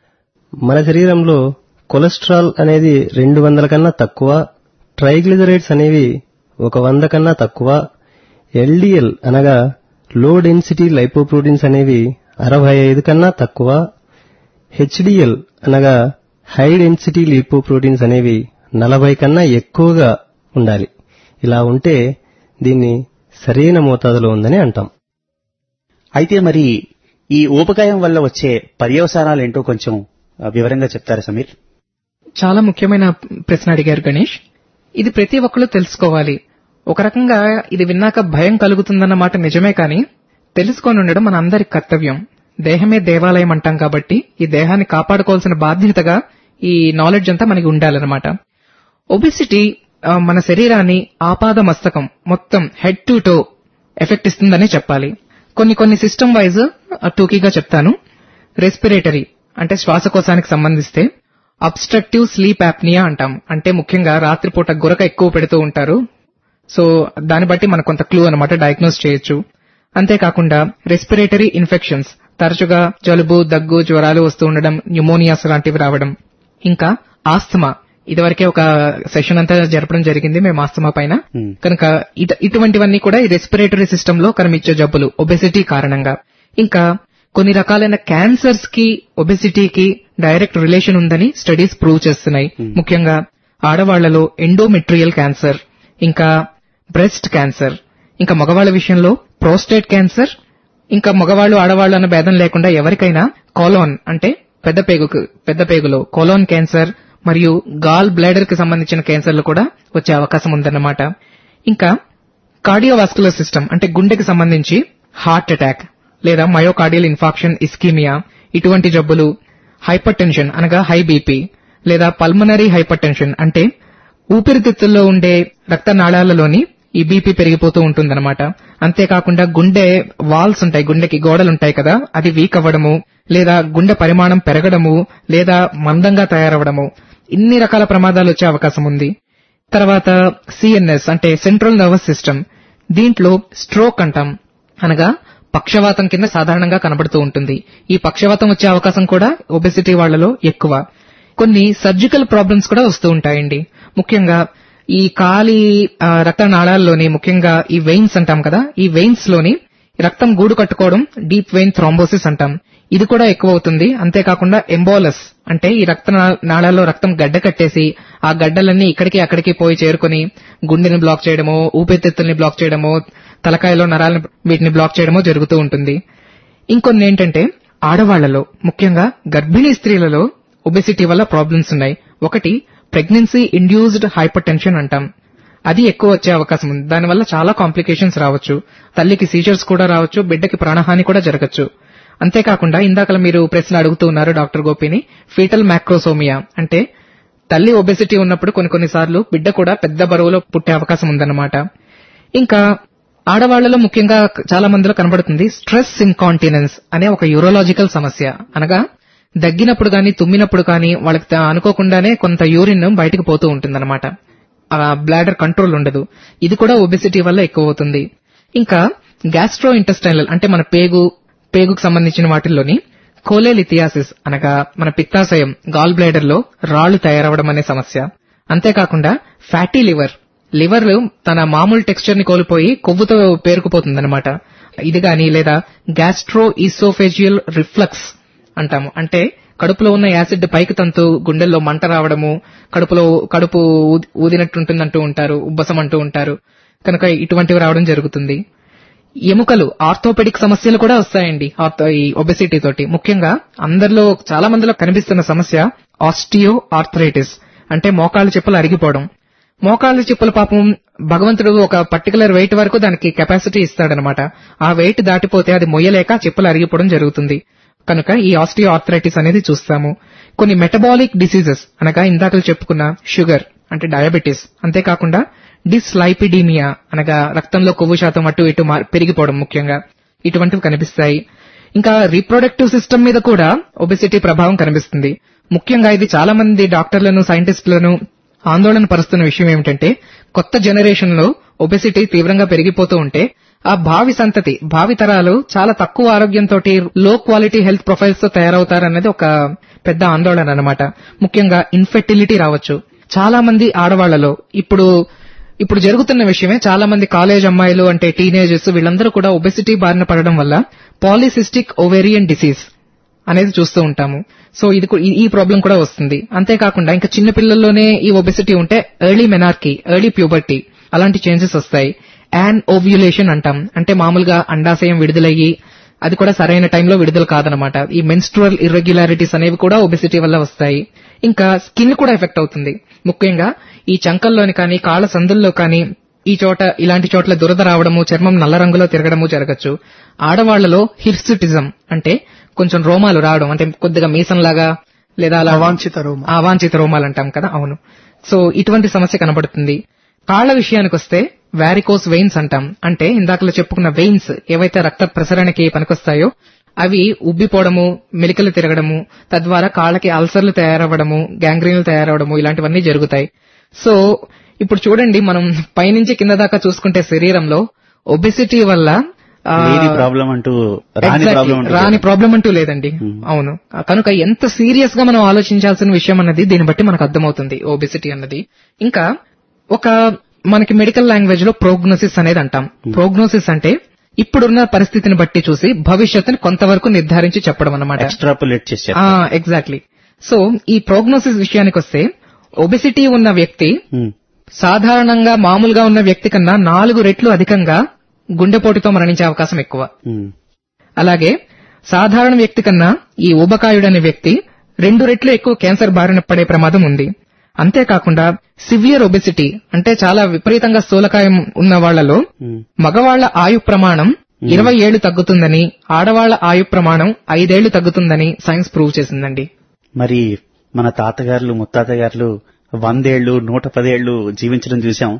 మన శరీరంలో కొలెస్ట్రాల్ అనేది రెండు వందల కన్నా తక్కువ, ట్రైగ్లిజరైడ్స్ అనేవి ఒక వంద కన్నా తక్కువ, ఎల్డిఎల్ అనగా లో డెన్సిటీ లైపోప్రోటీన్స్ అనేవి అరవై ఐదు కన్నా తక్కువ, హెచ్డిఎల్ అనగా హై డెన్సిటీ లిపోప్రోటీన్స్ అనేవి నలభై కన్నా ఎక్కువగా ఉండాలి. ఇలా ఉంటే దీన్ని సరైన మోతాదులో ఉందని అంటాం. అయితే మరి ఈ ఊబకాయం వల్ల వచ్చే పర్యవసానాలు ఏంటో కొంచెం వివరంగా చెప్తారా సమీర్? చాలా ముఖ్యమైన ప్రశ్న అడిగారు గణేష్. ఇది ప్రతి ఒక్కరు తెలుసుకోవాలి. ఒక రకంగా ఇది విన్నాక భయం కలుగుతుందన్న మాట నిజమే, కానీ తెలుసుకొని ఉండడం మన అందరి కర్తవ్యం. దేహమే దేవాలయం అంటాం కాబట్టి ఈ దేహాన్ని కాపాడుకోవాల్సిన బాధ్యతగా ఈ నాలెడ్జ్ అంతా మనకి ఉండాలన్నమాట. ఒబెసిటీ మన శరీరాన్ని ఆపాద మస్తకం మొత్తం హెడ్ టు టో ఎఫెక్ట్ ఇస్తుందనే చెప్పాలి. కొన్ని కొన్ని సిస్టమ్ వైజ్ టూకీగా చెప్తాను. రెస్పిరేటరీ అంటే శ్వాసకోశానికి సంబంధిస్తే అబ్స్ట్రక్టివ్ స్లీప్ యాప్నియా అంటాం. అంటే ముఖ్యంగా రాత్రిపూట గురక ఎక్కువ పెడుతూ ఉంటారు. సో దాన్ని బట్టి మనకు కొంత క్లూ అనమాట, డయాగ్నోస్ చేయొచ్చు. అంతేకాకుండా రెస్పిరేటరీ ఇన్ఫెక్షన్స్, తరచుగా జలుబు, దగ్గు, జ్వరాలు వస్తూ ఉండడం, న్యూమోనియాస్ లాంటివి రావడం. ఇంకా ఆస్తమా, ఇదివరకే ఒక సెషన్ అంతా జరపడం జరిగింది మేము ఆస్తమా పైన. కనుక ఇటువంటివన్నీ కూడా ఈ రెస్పిరేటరీ సిస్టమ్ లో కనిపించే జబ్బులు ఒబెసిటీ కారణంగా. ఇంకా కొన్ని రకాలైన క్యాన్సర్స్ కి ఒబెసిటీకి డైరెక్ట్ రిలేషన్ ఉందని స్టడీస్ ప్రూవ్ చేస్తున్నాయి. ముఖ్యంగా ఆడవాళ్లలో ఎండోమెట్రియల్ క్యాన్సర్, ఇంకా బ్రెస్ట్ క్యాన్సర్, ఇంకా మగవాళ్ల విషయంలో ప్రోస్టేట్ క్యాన్సర్, ఇంకా మగవాళ్లు ఆడవాళ్లు అన్న భేదం లేకుండా ఎవరికైనా కోలోన్ అంటే పెద్ద పేగుకు పెద్ద పేగులో కోలోన్ క్యాన్సర్ మరియు గాల్ బ్లాడర్ కి సంబంధించిన క్యాన్సర్లు కూడా వచ్చే అవకాశం ఉందన్నమాట. ఇంకా కార్డియోవాస్కులర్ సిస్టమ్ అంటే గుండెకి సంబంధించి హార్ట్ అటాక్ లేదా మయోకార్డియల్ ఇన్ఫాక్షన్, ఇస్కీమియా, ఇటువంటి జబ్బులు, హైపర్ టెన్షన్ అనగా హై బీపీ లేదా పల్మనరీ హైపర్ టెన్షన్ అంటే ఊపిరితిత్తుల్లో ఉండే రక్తనాళాలలోని ఈ బీపీ పెరిగిపోతూ ఉంటుందన్నమాట. అంతేకాకుండా గుండె వాల్స్ ఉంటాయి, గుండెకి గోడలుంటాయి కదా, అది వీక్ అవ్వడము లేదా గుండె పరిమాణం పెరగడము లేదా మందంగా తయారవడము, ఇన్ని రకాల ప్రమాదాలు వచ్చే అవకాశం ఉంది. తర్వాత సిఎన్ఎస్ అంటే సెంట్రల్ నర్వస్ సిస్టమ్, దీంట్లో స్ట్రోక్ అంటాం, అనగా పక్షవాతం కింద సాధారణంగా కనబడుతూ ఉంటుంది. ఈ పక్షవాతం వచ్చే అవకాశం కూడా ఒబెసిటీ వాళ్లలో ఎక్కువ. కొన్ని సర్జికల్ ప్రాబ్లమ్స్ కూడా వస్తూ ఉంటాయండి. ముఖ్యంగా ఈ కాలి రక్తనాళాల్లోని, ముఖ్యంగా ఈ వెయిన్స్ అంటాం కదా, ఈ వెయిన్స్ లోని రక్తం గూడు కట్టుకోవడం డీప్ వెయిన్ థ్రాంబోసిస్ అంటాం. ఇది కూడా ఎక్కువ అవుతుంది. అంతేకాకుండా ఎంబోలస్ అంటే ఈ రక్త నాళాల్లో రక్తం గడ్డ కట్టేసి ఆ గడ్డలన్నీ ఇక్కడికి అక్కడికి పోయి చేరుకుని గుండెని బ్లాక్ చేయడమో, ఊపిరితిత్తుల్ని బ్లాక్ చేయడమో, తలకాయలో నరాలను వీటిని బ్లాక్ చేయడమో జరుగుతూ ఉంటుంది. ఇంకొన్ని ఏంటంటే ఆడవాళ్లలో ముఖ్యంగా గర్భిణీ స్త్రీలలో ఒబెసిటీ వల్ల ప్రాబ్లమ్స్ ఉన్నాయి. ఒకటి ప్రెగ్నెన్సీ ఇండ్యూస్డ్ హైపర్ టెన్షన్ అంటాం. అది ఎక్కువ వచ్చే అవకాశం ఉంది. దానివల్ల చాలా కాంప్లికేషన్స్ రావచ్చు. తల్లికి సీజర్స్ కూడా రావచ్చు, బిడ్డకి ప్రాణహాని కూడా జరగచ్చు. అంతేకాకుండా ఇందాక మీరు ప్రశ్న అడుగుతూ ఉన్నారు డాక్టర్ గోపిని, ఫీటల్ మ్యాక్రోసోమియా అంటే తల్లి ఒబెసిటీ ఉన్నప్పుడు కొన్ని కొన్నిసార్లు బిడ్డ కూడా పెద్ద బరువులో పుట్టే అవకాశం ఉందన్నమాట. ఇంకా ఆడవాళ్లలో ముఖ్యంగా చాలా మందిలో కనబడుతుంది స్ట్రెస్ ఇన్కాంటినెన్స్ అనే ఒక యూరోలాజికల్ సమస్య. అనగా దగ్గినప్పుడు గాని తుమ్మినప్పుడు గాని వాళ్ళకి అనుకోకుండానే కొంత యూరిన్ బయటకు పోతూ ఉంటుందన్నమాట. ఆ బ్లాడర్ కంట్రోల్ ఉండదు. ఇది కూడా ఒబెసిటీ వల్ల ఎక్కువ అవుతుంది. ఇంకా గ్యాస్ట్రో ఇంటెస్టైనల్ అంటే మన పేగు పేగుకు సంబంధించిన వాటిల్లోని కోలేలిథియాసిస్ అనగా మన పిత్తాశయం గాల్ బ్లాడర్ లో రాళ్లు తయారవడం అనే సమస్య. అంతేకాకుండా ఫ్యాటీ లివర్ లివర్ తన మామూలు టెక్స్చర్ ని కోల్పోయి కొవ్వుతో పేరుకుపోతుందన్నమాట. ఇది గాని లేదా గ్యాస్ట్రో ఈసోఫేజియల్ రిఫ్లక్స్ అంటాము. అంటే కడుపులో ఉన్న యాసిడ్ పైకి తంతు గుండెల్లో మంట రావడము, కడుపులో కడుపు ఊదినట్టుంటుందంటూ ఉంటారు, ఉబ్బసం అంటూ ఉంటారు. కనుక ఇటువంటివి రావడం జరుగుతుంది. ఎముకలు ఆర్థోపెడిక్ సమస్యలు కూడా వస్తాయండి ఈ ఒబెసిటీ తోటి. ముఖ్యంగా అందరిలో చాలా మందిలో కనిపిస్తున్న సమస్య ఆస్టియో ఆర్థరైటిస్ అంటే మోకాళ్ళ చెప్పులు అరిగిపోవడం. మోకాళ్ళ చెప్పుల పాపం భగవంతుడు ఒక పర్టికులర్ వెయిట్ వరకు దానికి కెపాసిటీ ఇస్తాడనమాట. ఆ వెయిట్ దాటిపోతే అది మొయ్యలేక చెప్పులు అరిగిపోవడం జరుగుతుంది. కనుక ఈ ఆస్టియో ఆర్థరైటిస్ అనేది చూస్తాము. కొన్ని మెటబాలిక్ డిసీజెస్ అనగా ఇందాక చెప్పుకున్న షుగర్ అంటే డయాబెటీస్, అంతేకాకుండా డిస్లైపిడీమియా అనగా రక్తంలో కొవ్వు శాతం అటు ఇటు పెరిగిపోవడం ముఖ్యంగా ఇటువంటివి కనిపిస్తాయి. ఇంకా రీప్రొడక్టివ్ సిస్టమ్ మీద కూడా ఒబెసిటీ ప్రభావం కనిపిస్తుంది. ముఖ్యంగా ఇది చాలా మంది డాక్టర్లను సైంటిస్టులను ఆందోళన పరుస్తున్న విషయం ఏమిటంటే కొత్త జనరేషన్ లో ఒబెసిటీ తీవ్రంగా పెరిగిపోతూ ఉంటే ఆ భావి సంతతి భావి తరాలు చాలా తక్కువ ఆరోగ్యంతో లో క్వాలిటీ హెల్త్ ప్రొఫైల్స్ తో తయారవుతారన్నది ఒక పెద్ద ఆందోళన అన్నమాట. ముఖ్యంగా ఇన్ఫెర్టిలిటీ రావచ్చు. చాలా మంది ఆడవాళ్లలో ఇప్పుడు ఇప్పుడు జరుగుతున్న విషయమే, చాలా మంది కాలేజ్ అమ్మాయిలు అంటే టీనేజర్స్ వీళ్ళందరూ కూడా ఒబెసిటీ బారిన పడడం వల్ల పాలిసిస్టిక్ ఓవేరియన్ డిసీజ్ అనేది చూస్తూ ఉంటాము. సో ఇది ఈ ప్రాబ్లం కూడా వస్తుంది. అంతేకాకుండా ఇంకా చిన్న పిల్లల్లోనే ఈ ఒబెసిటీ ఉంటే ఎర్లీ మెనార్కీ, ఎర్లీ ప్యూబర్టీ అలాంటి చేంజెస్ వస్తాయి. యాన్ ఓవ్యులేషన్ అంటాం. అంటే మామూలుగా అండాశయం విడుదలయ్యి అది కూడా సరైన టైంలో విడుదల కాదనమాట. ఈ మెన్స్ట్రువల్ ఇర్రెగ్యులారిటీస్ అనేవి కూడా ఒబెసిటీ వల్ల వస్తాయి. ఇంకా స్కిన్ కూడా ఎఫెక్ట్ అవుతుంది. ముఖ్యంగా ఈ చంకల్లోని కానీ కాళ్ల సందుల్లో కానీ ఈ చోట ఇలాంటి చోట్ల దురద రావడము, చర్మం నల్ల రంగులో తిరగడము జరగచ్చు. ఆడవాళ్లలో హిర్సుటిజం అంటే కొంచెం రోమాలు రావడం, అంటే కొద్దిగా మీసంలాగా లేదా అలా అవాంఛిత రోమాలు అంటాం కదా, అవును. సో ఇటువంటి సమస్య కనబడుతుంది. కాళ్ల విషయానికి వస్తే వారికోస్ వెయిన్స్ అంటాం. అంటే ఇందాకలో చెప్పుకున్న వెయిన్స్ ఏవైతే రక్త ప్రసరణకి పనికొస్తాయో అవి ఉబ్బిపోవడము, మెలికలు తిరగడము, తద్వారా కాళ్లకి అల్సర్లు తయారవ్వడము, గ్యాంగ్రీన్లు తయారవడము ఇలాంటివన్నీ జరుగుతాయి. సో ఇప్పుడు చూడండి, మనం పైనుంచి కింద దాకా చూసుకుంటే శరీరంలో ఒబెసిటీ వల్ల ప్రాబ్లం అంటూ రాని ప్రాబ్లం అంటూ లేదండి. అవును. కనుక ఎంత సీరియస్ గా మనం ఆలోచించాల్సిన విషయం అన్నది దీన్ని బట్టి మనకు అర్థమవుతుంది ఒబెసిటీ అన్నది. ఇంకా ఒక మనకి మెడికల్ లాంగ్వేజ్ లో ప్రోగ్నోసిస్ అనేది అంటాం. ప్రోగ్నోసిస్ అంటే ఇప్పుడున్న పరిస్థితిని బట్టి చూసి భవిష్యత్తుని కొంతవరకు నిర్ధారించి చెప్పడం అన్నమాట. ఎగ్జాక్ట్లీ. సో ఈ ప్రోగ్నోసిస్ విషయానికి వస్తే ఒబెసిటీ ఉన్న వ్యక్తి సాధారణంగా మామూలుగా ఉన్న వ్యక్తి కన్నా నాలుగు రెట్లు అధికంగా గుండెపోటుతో మరణించే అవకాశం ఎక్కువ. అలాగే సాధారణ వ్యక్తి కన్నా ఈ ఊబకాయుడనే వ్యక్తి రెండు రెట్లు ఎక్కువ క్యాన్సర్ బారిన పడే ప్రమాదం ఉంది. అంతేకాకుండా సివియర్ ఒబెసిటీ అంటే చాలా విపరీతంగా స్థూలకాయం ఉన్న వాళ్లలో మగవాళ్ల ఆయు ప్రమాణం ఇరవై ఏళ్లు తగ్గుతుందని, ఆడవాళ్ల ఆయు ప్రమాణం ఐదేళ్లు తగ్గుతుందని సైన్స్ ప్రూవ్ చేసిందండి. మరి మన తాతగారులు ముత్తాతగారులు వందేళ్లు నూట పదేళ్లు జీవించడం చూసాం.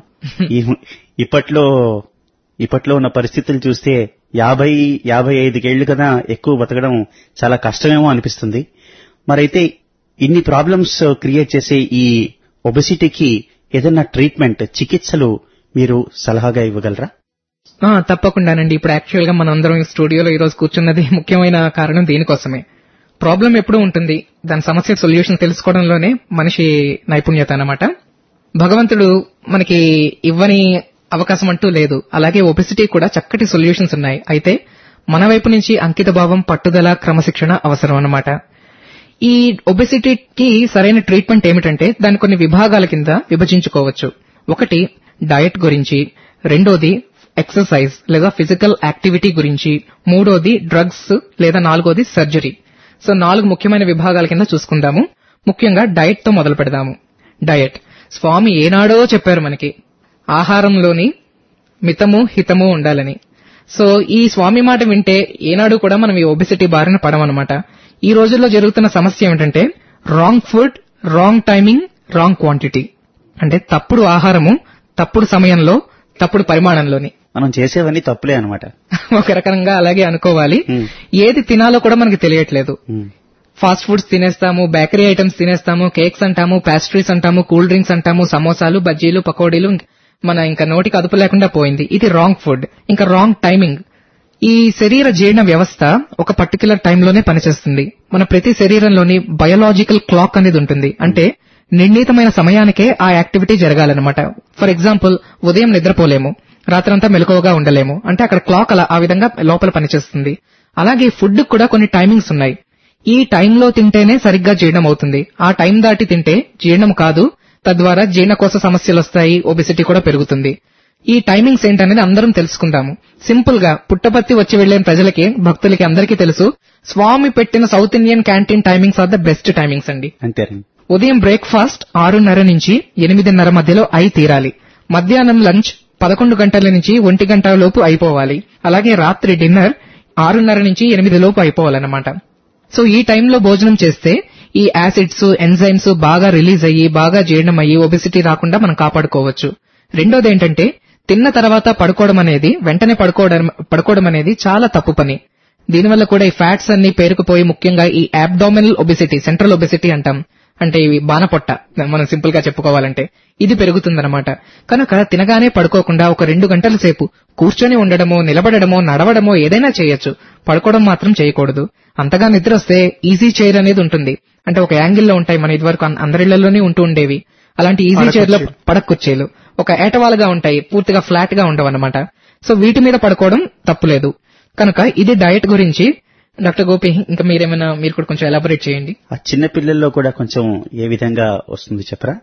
ఇప్పట్లో ఇప్పట్లో ఉన్న పరిస్థితులు చూస్తే యాభై యాభై ఐదుకేళ్లు కన్నా ఎక్కువ బతకడం చాలా కష్టమేమో అనిపిస్తుంది. మరైతే ఇన్ని ప్రాబ్లమ్స్ క్రియేట్ చేసే ఈ ఒబెసిటీకి ఏదైనా ట్రీట్మెంట్, చికిత్సలు మీరు సలహాగా ఇవ్వగలరా? తప్పకుండానండి. ఇప్పుడు యాక్చువల్ గా మనం అందరం స్టూడియోలో ఈ రోజు కూర్చున్నది ముఖ్యమైన కారణం దీనికోసమే. ప్రాబ్లం ఎప్పుడూ ఉంటుంది, దాని సమస్య సొల్యూషన్ తెలుసుకోవడంలోనే మనిషి నైపుణ్యత అన్నమాట. భగవంతుడు మనకి ఇవ్వని అవకాశం అంటూ లేదు. అలాగే ఒబెసిటీ కూడా చక్కటి సొల్యూషన్స్ ఉన్నాయి. అయితే మన వైపు నుంచి అంకిత భావం, పట్టుదల, క్రమశిక్షణ అవసరం అన్నమాట. ఈ ఒబెసిటీకి సరైన ట్రీట్మెంట్ ఏమిటంటే దాన్ని కొన్ని విభాగాల కింద విభజించుకోవచ్చు. ఒకటి డయట్ గురించి, రెండోది ఎక్సర్సైజ్ లేదా ఫిజికల్ యాక్టివిటీ గురించి, మూడోది డ్రగ్స్ లేదా నాలుగోది సర్జరీ. సో నాలుగు ముఖ్యమైన విభాగాల కింద చూసుకుందాము. ముఖ్యంగా డయట్ తో మొదలు పెడదాము. డయట్ స్వామి ఏనాడో చెప్పారు మనకి, ఆహారంలోని మితము హితము ఉండాలని. సో ఈ స్వామి మాట వింటే ఏనాడు కూడా మనం ఈ ఒబెసిటీ బారిన పడమన్నమాట. ఈ రోజుల్లో జరుగుతున్న సమస్య ఏమిటంటే wrong food, wrong timing, wrong quantity. అంటే తప్పుడు ఆహారము, తప్పుడు సమయంలో, తప్పుడు పరిమాణంలోని. మనం చేసేవన్నీ తప్పులే అనమాట. ఒక రకంగా అలాగే అనుకోవాలి. ఏది తినాలో కూడా మనకి తెలియట్లేదు. ఫాస్ట్ ఫుడ్స్ తినేస్తాము, బేకరీ ఐటమ్స్ తినేస్తాము, కేక్స్ అంటాము, పేస్ట్రీస్ అంటాము, కూల్ డ్రింక్స్ అంటాము, సమోసాలు, బజ్జీలు, పకోడీలు, మన ఇంకా నోటికి అదుపు లేకుండా పోయింది. ఇది రాంగ్ ఫుడ్. ఇంకా రాంగ్ టైమింగ్. ఈ శరీర జీర్ణ వ్యవస్థ ఒక పర్టికులర్ టైంలోనే పనిచేస్తుంది. మన ప్రతి శరీరంలోని బయోలాజికల్ క్లాక్ అనేది ఉంటుంది. అంటే నిర్ణీతమైన సమయానికే ఆ యాక్టివిటీ జరగాలన్నమాట. ఫర్ ఎగ్జాంపుల్, ఉదయం నిద్రపోలేము, రాత్రంతా మెలకువగా ఉండలేము. అంటే అక్కడ క్లాక్ అలా ఆ విధంగా లోపల పనిచేస్తుంది. అలాగే ఫుడ్ కూడా కొన్ని టైమింగ్స్ ఉన్నాయి. ఈ టైంలో తింటేనే సరిగ్గా జీర్ణం అవుతుంది. ఆ టైం దాటి తింటే జీర్ణం కాదు. తద్వారా జీర్ణకోశ సమస్యలు వస్తాయి, ఒబెసిటీ కూడా పెరుగుతుంది. ఈ టైమింగ్స్ ఏంటనేది అందరం తెలుసుకుందాము. సింపుల్ గా పుట్టపర్తి వచ్చి వెళ్లే ప్రజలకి, భక్తులకి అందరికీ తెలుసు, స్వామి పెట్టిన South Indian canteen timings are the best timings అండి. అంతే. ఉదయం బ్రేక్ఫాస్ట్ ఆరున్నర నుంచి ఎనిమిదిన్నర మధ్యలో అయి తీరాలి. మధ్యాహ్నం లంచ్ పదకొండు గంటల నుంచి ఒంటి గంట లోపు అయిపోవాలి. అలాగే రాత్రి డిన్నర్ ఆరున్నర నుంచి ఎనిమిది లోపు అయిపోవాలన్నమాట. సో ఈ టైంలో భోజనం చేస్తే ఈ యాసిడ్స్, ఎంజైమ్స్ బాగా రిలీజ్ అయ్యి బాగా జీర్ణమయ్యి ఒబెసిటీ రాకుండా మనం కాపాడుకోవచ్చు. రెండోది ఏంటంటే తిన్న తర్వాత పడుకోవడం అనేది, వెంటనే పడుకోవడం పడుకోవడం అనేది చాలా తప్పు పని. దీనివల్ల కూడా ఈ ఫ్యాట్స్ అన్ని పేరుకుపోయి ముఖ్యంగా ఈ అబ్డామినల్ ఒబెసిటీ, సెంట్రల్ ఒబెసిటీ అంటాం, అంటే ఇవి బాణపొట్ట మనం సింపుల్ గా చెప్పుకోవాలంటే, ఇది పెరుగుతుందన్నమాట. కనుక తినగానే పడుకోకుండా ఒక రెండు గంటల సేపు కూర్చొని ఉండడమో, నిలబడమో, నడవడమో ఏదైనా చేయొచ్చు. పడుకోవడం మాత్రం చేయకూడదు. అంతగా నిద్ర వస్తే ఈజీ చైర్ అనేది ఉంటుంది. అంటే ఒక యాంగిల్లో ఉంటాయి, మన ఇదివరకు అందరిళ్లలోనే ఉంటూ ఉండేవి. అలాంటి ఈజీ చైర్ లో పడక కుర్చీలు ఒక ఏటవాలుగా ఉంటాయి, పూర్తిగా ఫ్లాట్ గా ఉండవన్నమాట. సో వీటి మీద పడుకోవడం తప్పులేదు. కనుక ఇది డయట్ గురించి. డాక్టర్ గోపి, ఇంకా మీరేమైనా మీరు కూడా కొంచెం ఎలాబొరేట్ చేయండి. ఆ చిన్న పిల్లల్లో కూడా కొంచెం ఏ విధంగా వస్తుంది చెప్పరా?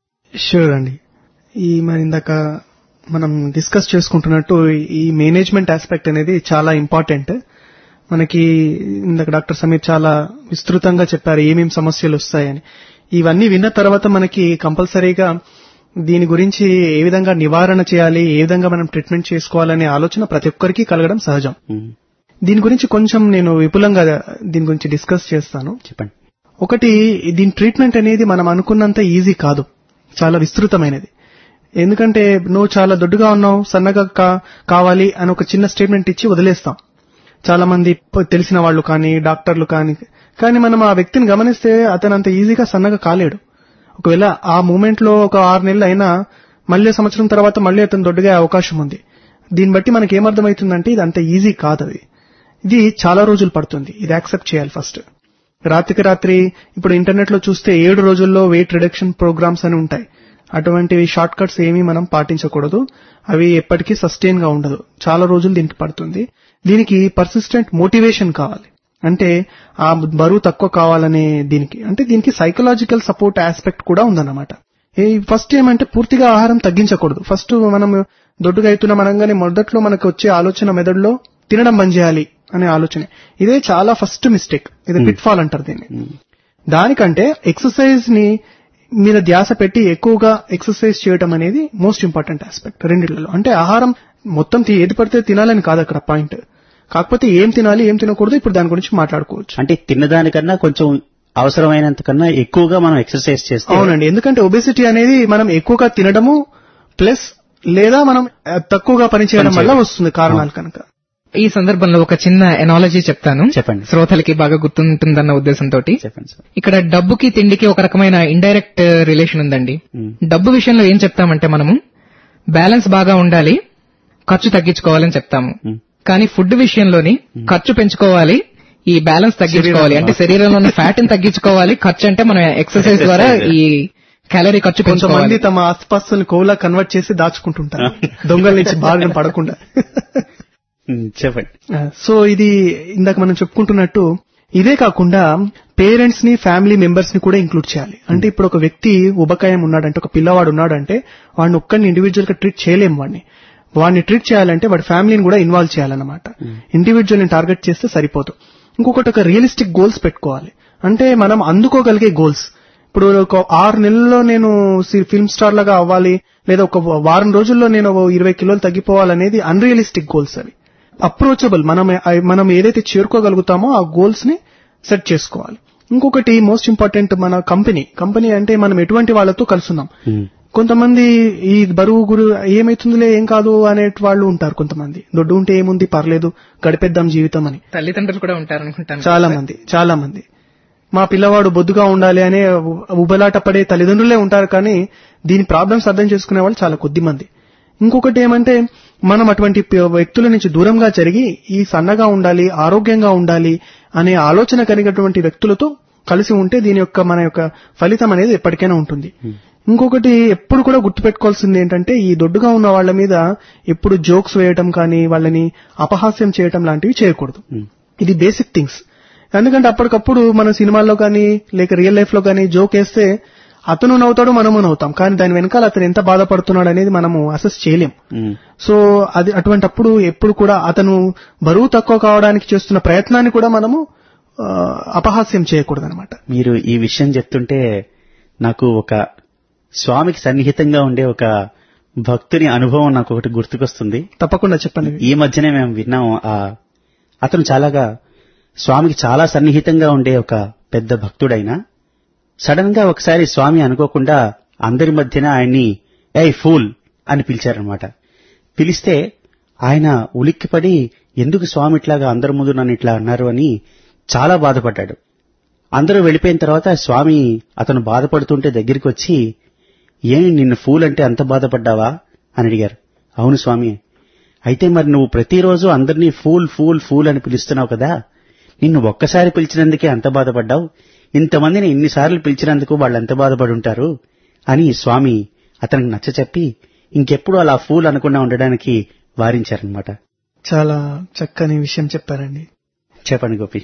షూర్ అండి. ఈ మరి ఇందాక మనం డిస్కస్ చేసుకుంటున్నట్టు ఈ మేనేజ్మెంట్ ఆస్పెక్ట్ అనేది చాలా ఇంపార్టెంట్. మనకి ఇందాక డాక్టర్ సమీర్ చాలా విస్తృతంగా చెప్పారు ఏమేం సమస్యలు వస్తాయని. ఇవన్నీ విన్న తర్వాత మనకి కంపల్సరీగా దీని గురించి ఏ విధంగా నివారణ చేయాలి, ఏ విధంగా మనం ట్రీట్మెంట్ చేసుకోవాలనే ఆలోచన ప్రతి ఒక్కరికి కలగడం సహజం. దీని గురించి కొంచెం నేను విపులంగా దీని గురించి డిస్కస్ చేస్తాను. చెప్పండి. ఒకటి, దీని ట్రీట్మెంట్ అనేది మనం అనుకున్నంత ఈజీ కాదు, చాలా విస్తృతమైనది. ఎందుకంటే నువ్వు చాలా దొడ్డుగా ఉన్నావు, సన్నగా కావాలి అని ఒక చిన్న స్టేట్మెంట్ ఇచ్చి వదిలేస్తాం చాలా మంది తెలిసిన వాళ్ళు కానీ డాక్టర్లు కానీ. కానీ మనం ఆ వ్యక్తిని గమనిస్తే అతను అంత ఈజీగా సన్నగా కాలేడు. ఒకవేళ ఆ మూమెంట్ లో ఒక ఆరు నెలలు అయినా మళ్ళీ సంవత్సరం తర్వాత మళ్ళీ అతను దొడ్డుగా అవకాశం ఉంది. దీన్ని బట్టి మనకి ఏమర్థమవుతుందంటే ఇది అంత ఈజీ కాదు. అది ఇది చాలా రోజులు పడుతుంది. ఇది యాక్సెప్ట్ చేయాలి ఫస్ట్. రాత్రికి రాత్రి ఇప్పుడు ఇంటర్నెట్ లో చూస్తే ఏడు రోజుల్లో వెయిట్ రిడక్షన్ ప్రోగ్రామ్స్ అని ఉంటాయి. అటువంటివి షార్ట్ కట్స్ ఏమీ మనం పాటించకూడదు. అవి ఎప్పటికీ సస్టైన్ గా ఉండదు, చాలా రోజులు దీనికి పడుతుంది. దీనికి పర్సిస్టెంట్ మోటివేషన్ కావాలి. అంటే ఆ బరువు తక్కువ కావాలనే దీనికి అంటే దీనికి సైకలాజికల్ సపోర్ట్ ఆస్పెక్ట్ కూడా ఉందన్నమాట. ఫస్ట్ ఏమంటే పూర్తిగా ఆహారం తగ్గించకూడదు. ఫస్ట్ మనం దొడ్డుగా అవుతున్నాం అనగానే మొదట్లో మనకు వచ్చే ఆలోచన మెదడులో తినడం బంద్ చేయాలి అనే ఆలోచన. ఇదే చాలా ఫస్ట్ మిస్టేక్. ఇది పిట్ ఫాల్ అంటారు దీన్ని. దానికంటే ఎక్సర్సైజ్ ని మీద ధ్యాస పెట్టి ఎక్కువగా ఎక్సర్సైజ్ చేయడం అనేది మోస్ట్ ఇంపార్టెంట్ ఆస్పెక్ట్ రెండిళ్లలో. అంటే ఆహారం మొత్తం ఏది పడితే తినాలని కాదు అక్కడ పాయింట్. కాకపోతే ఏం తినాలి ఏం తినకూడదు ఇప్పుడు దాని గురించి మాట్లాడుకోవచ్చు. అంటే తిన్నదానికన్నా కొంచెం అవసరమైనంత కన్నా ఎక్కువగా మనం ఎక్సర్సైజ్ చేస్తాం. అవునండి. ఎందుకంటే ఒబెసిటీ అనేది మనం ఎక్కువగా తినడము ప్లస్ లేదా మనం తక్కువగా పనిచేయడం వల్ల వస్తుంది కారణాలు కనుక. ఈ సందర్భంలో ఒక చిన్న ఎనాలజీ చెప్తాను, చెప్పండి. శ్రోతలకి బాగా గుర్తుంటుందన్న ఉద్దేశంతో. చెప్పండి సార్. ఇక్కడ డబ్బుకి తిండికి ఒక రకమైన ఇండైరెక్ట్ రిలేషన్ ఉందండి. డబ్బు విషయంలో ఏం చెప్తామంటే మనము బ్యాలెన్స్ బాగా ఉండాలి, ఖర్చు తగ్గించుకోవాలని చెప్తాము. కానీ ఫుడ్ విషయంలోని ఖర్చు పెంచుకోవాలి, ఈ బ్యాలెన్స్ తగ్గించుకోవాలి. అంటే శరీరంలో ఉన్న ఫ్యాట్ ని తగ్గించుకోవాలి. ఖర్చు అంటే మనం ఎక్సర్సైజ్ ద్వారా ఈ క్యాలరీ ఖర్చు కొంతమంది పెంచుకోవాలి. తమ ఆస్పాస్తుల్ని కోలా కన్వర్ట్ చేసి దాచుకుంటుంటారు దొంగల నుంచి బారిన పడకుండా. ఉమ్, చెప్పండి. సో ఇది ఇందాక మనం చెప్పుకుంటున్నట్టు ఇదే కాకుండా పేరెంట్స్ ని ఫ్యామిలీ మెంబర్స్ ని కూడా ఇంక్లూడ్ చేయాలి. అంటే ఇప్పుడు ఒక వ్యక్తి ఉబకాయం ఉన్నాడంటే, ఒక పిల్లవాడు ఉన్నాడంటే వాడిని ఒక్కడిని ఇండివిజువల్ గా ట్రీట్ చేయలేం. వాడిని వాడిని ట్రీట్ చేయాలంటే వాడి ఫ్యామిలీని కూడా ఇన్వాల్వ్ చేయాలన్నమాట. ఇండివిజువల్ ని టార్గెట్ చేస్తే సరిపోదు. ఇంకొకటి ఒక రియలిస్టిక్ గోల్స్ పెట్టుకోవాలి. అంటే మనం అందుకోగలిగే గోల్స్. ఇప్పుడు ఒక ఆరు నెలల్లో నేను ఫిల్మ్ స్టార్ లాగా అవ్వాలి, లేదా ఒక వారం రోజుల్లో నేను ఇరవై కిలోలు తగ్గిపోవాలనేది అన్రియలిస్టిక్ గోల్స్. అవి అప్రోచబుల్. మనం మనం ఏదైతే చేరుకోగలుగుతామో ఆ గోల్స్ ని సెట్ చేసుకోవాలి. ఇంకొకటి మోస్ట్ ఇంపార్టెంట్, మన కంపెనీ కంపెనీ అంటే మనం ఎటువంటి వాళ్ళతో కలుస్తున్నాం. కొంతమంది ఈ బరువు గురు ఏమైతుందిలే ఏం కాదు అనే వాళ్ళు ఉంటారు. కొంతమంది దొడ్డు ఉంటే ఏముంది పర్లేదు గడిపేద్దాం జీవితం అని. తల్లిదండ్రులు కూడా ఉంటారు అనుకుంటాను. చాలా మంది చాలా మంది మా పిల్లవాడు బొద్దుగా ఉండాలి అనే ఉబలాట పడే తల్లిదండ్రులే ఉంటారు. కానీ దీని ప్రాబ్లమ్స్ అర్థం చేసుకునే వాళ్ళు చాలా కొద్ది మంది. ఇంకొకటి ఏమంటే మనం అటువంటి వ్యక్తుల నుంచి దూరంగా జరిగి ఈ సన్నగా ఉండాలి, ఆరోగ్యంగా ఉండాలి అనే ఆలోచన కలిగినటువంటి వ్యక్తులతో కలిసి ఉంటే దీని యొక్క మన యొక్క ఫలితం అనేది ఎప్పటికైనా ఉంటుంది. ఇంకొకటి ఎప్పుడు కూడా గుర్తుపెట్టుకోవాల్సింది ఏంటంటే ఈ దొడ్డుగా ఉన్న వాళ్ళ మీద ఎప్పుడు జోక్స్ వేయటం కానీ వాళ్ళని అపహాస్యం చేయటం లాంటివి చేయకూడదు. ఇది బేసిక్ థింగ్స్. ఎందుకంటే అప్పటికప్పుడు మన సినిమాల్లో కానీ లేక రియల్ లైఫ్ లో కానీ జోక్ వేస్తే అతను నవ్వుతాడు, మనము నవ్వుతాం. కానీ దాని వెనకాల అతను ఎంత బాధపడుతున్నాడు అనేది మనము అసెస్ చేయలేం. సో అది అటువంటప్పుడు ఎప్పుడు కూడా అతను బరువు తక్కువ కావడానికి చేస్తున్న ప్రయత్నాన్ని కూడా మనము అపహాస్యం చేయకూడదు అనమాట. మీరు ఈ విషయం చెప్తుంటే నాకు ఒక స్వామికి సన్నిహితంగా ఉండే ఒక భక్తుని అనుభవం నాకు ఒకటి గుర్తుకొస్తుంది. తప్పకుండా చెప్పండి. ఈ మధ్యనే మేము విన్నాం. అతను చాలాగా స్వామికి చాలా సన్నిహితంగా ఉండే ఒక పెద్ద భక్తుడైనా సడన్ గా ఒకసారి స్వామి అనుకోకుండా అందరి మధ్యన ఆయన్ని ఏయ్ ఫూల్ అని పిలిచారనమాట. పిలిస్తే ఆయన ఉలిక్కిపడి ఎందుకు స్వామి ఇట్లాగా అందరి ముందు నన్ను ఇట్లా అన్నారు అని చాలా బాధపడ్డాడు. అందరూ వెళ్ళిపోయిన తర్వాత స్వామి అతను బాధపడుతుంటే దగ్గరికి వచ్చి ఏమి నిన్ను ఫూల్ అంటే అంత బాధపడ్డావా అని అడిగారు. అవును స్వామి. అయితే మరి నువ్వు ప్రతిరోజు అందరినీ ఫూల్ ఫూల్ ఫూల్ అని పిలుస్తున్నావు కదా, నిన్ను ఒక్కసారి పిలిచినందుకే అంత బాధపడ్డావు, ఇంతమందిని ఇన్నిసార్లు పిలిచినందుకు వాళ్ళు ఎంత బాధపడి ఉంటారు అని స్వామి అతనికి నచ్చ చెప్పి ఇంకెప్పుడు అలా ఫూల్ అనకుండా ఉండడానికి వారించారనమాట. చాలా చక్కని విషయం చెప్పారండి. చెప్పండి గోపి.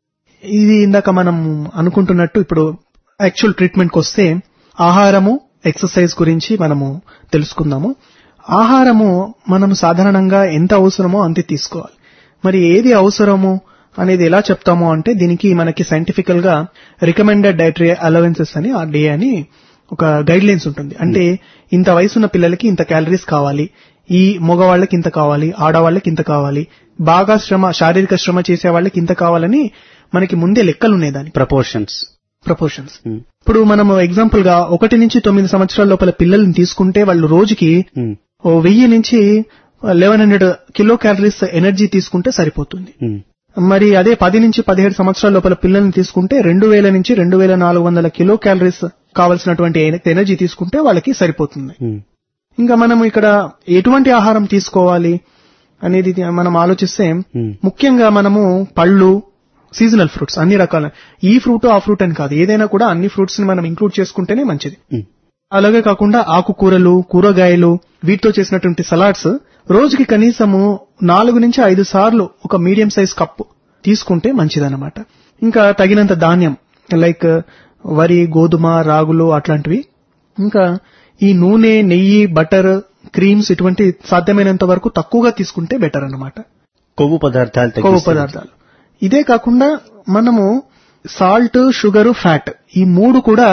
ఇది ఇందాక మనం అనుకుంటున్నట్టు ఇప్పుడు యాక్చువల్ ట్రీట్మెంట్కి వస్తే ఆహారము, ఎక్సర్సైజ్ గురించి మనము తెలుసుకుందాము. ఆహారము మనం సాధారణంగా ఎంత అవసరమో అంతే తీసుకోవాలి. మరి ఏది అవసరము అనేది ఎలా చెప్తామో అంటే దీనికి మనకి సైంటిఫికల్ గా రికమెండెడ్ డైటరీ అలవెన్సెస్ అని ఆర్డీఏ అని ఒక గైడ్ లైన్స్ ఉంటుంది. అంటే ఇంత వయసున్న పిల్లలకి ఇంత క్యాలరీస్ కావాలి, ఈ మగవాళ్ళకి ఇంత కావాలి, ఆడవాళ్ళకి ఇంత కావాలి, బాగా శ్రమ శారీరక శ్రమ చేసే వాళ్ళకి ఇంత కావాలని మనకి ముందే లెక్కలున్నాయి. దాని ప్రపోర్షన్స్ ప్రపోర్షన్స్ ఇప్పుడు మనం ఎగ్జాంపుల్ గా ఒకటి నుంచి తొమ్మిది సంవత్సరాల లోపల పిల్లల్ని తీసుకుంటే వాళ్ళు రోజుకి ఓ వెయ్యి నుంచి eleven hundred kilo calories energy తీసుకుంటే సరిపోతుంది. మరి అదే పది నుంచి పదిహేడు సంవత్సరాల లోపల పిల్లల్ని తీసుకుంటే రెండు వేల నుంచి రెండు వేల నాలుగు వందల కిలో క్యాలరీస్ కావాల్సినటువంటి ఎనర్జీ తీసుకుంటే వాళ్ళకి సరిపోతుంది. ఇంకా మనం ఇక్కడ ఎటువంటి ఆహారం తీసుకోవాలి అనేది మనం ఆలోచిస్తే ముఖ్యంగా మనము పళ్ళు, సీజనల్ ఫ్రూట్స్, అన్ని రకాల ఈ ఫ్రూట్ ఆ ఫ్రూట్ అని కాదు, ఏదైనా కూడా అన్ని ఫ్రూట్స్ ని మనం ఇంక్లూడ్ చేసుకుంటేనే మంచిది. అలాగే కాకుండా ఆకుకూరలు, కూరగాయలు, వీటితో చేసినటువంటి సలాడ్స్ రోజుకి కనీసము నాలుగు నుంచి ఐదు సార్లు ఒక మీడియం సైజ్ కప్పు తీసుకుంటే మంచిదన్నమాట. ఇంకా తగినంత ధాన్యం లైక్ వరి, గోధుమ, రాగులు అట్లాంటివి. ఇంకా ఈ నూనె, నెయ్యి, బటర్, క్రీమ్స్ ఇటువంటి సాధ్యమైనంత వరకు తక్కువగా తీసుకుంటే బెటర్ అన్నమాట. కొవ్వు పదార్థాలు కొవ్వు పదార్థాలు ఇదే కాకుండా మనము సాల్ట్, షుగర్, ఫ్యాట్ ఈ మూడు కూడా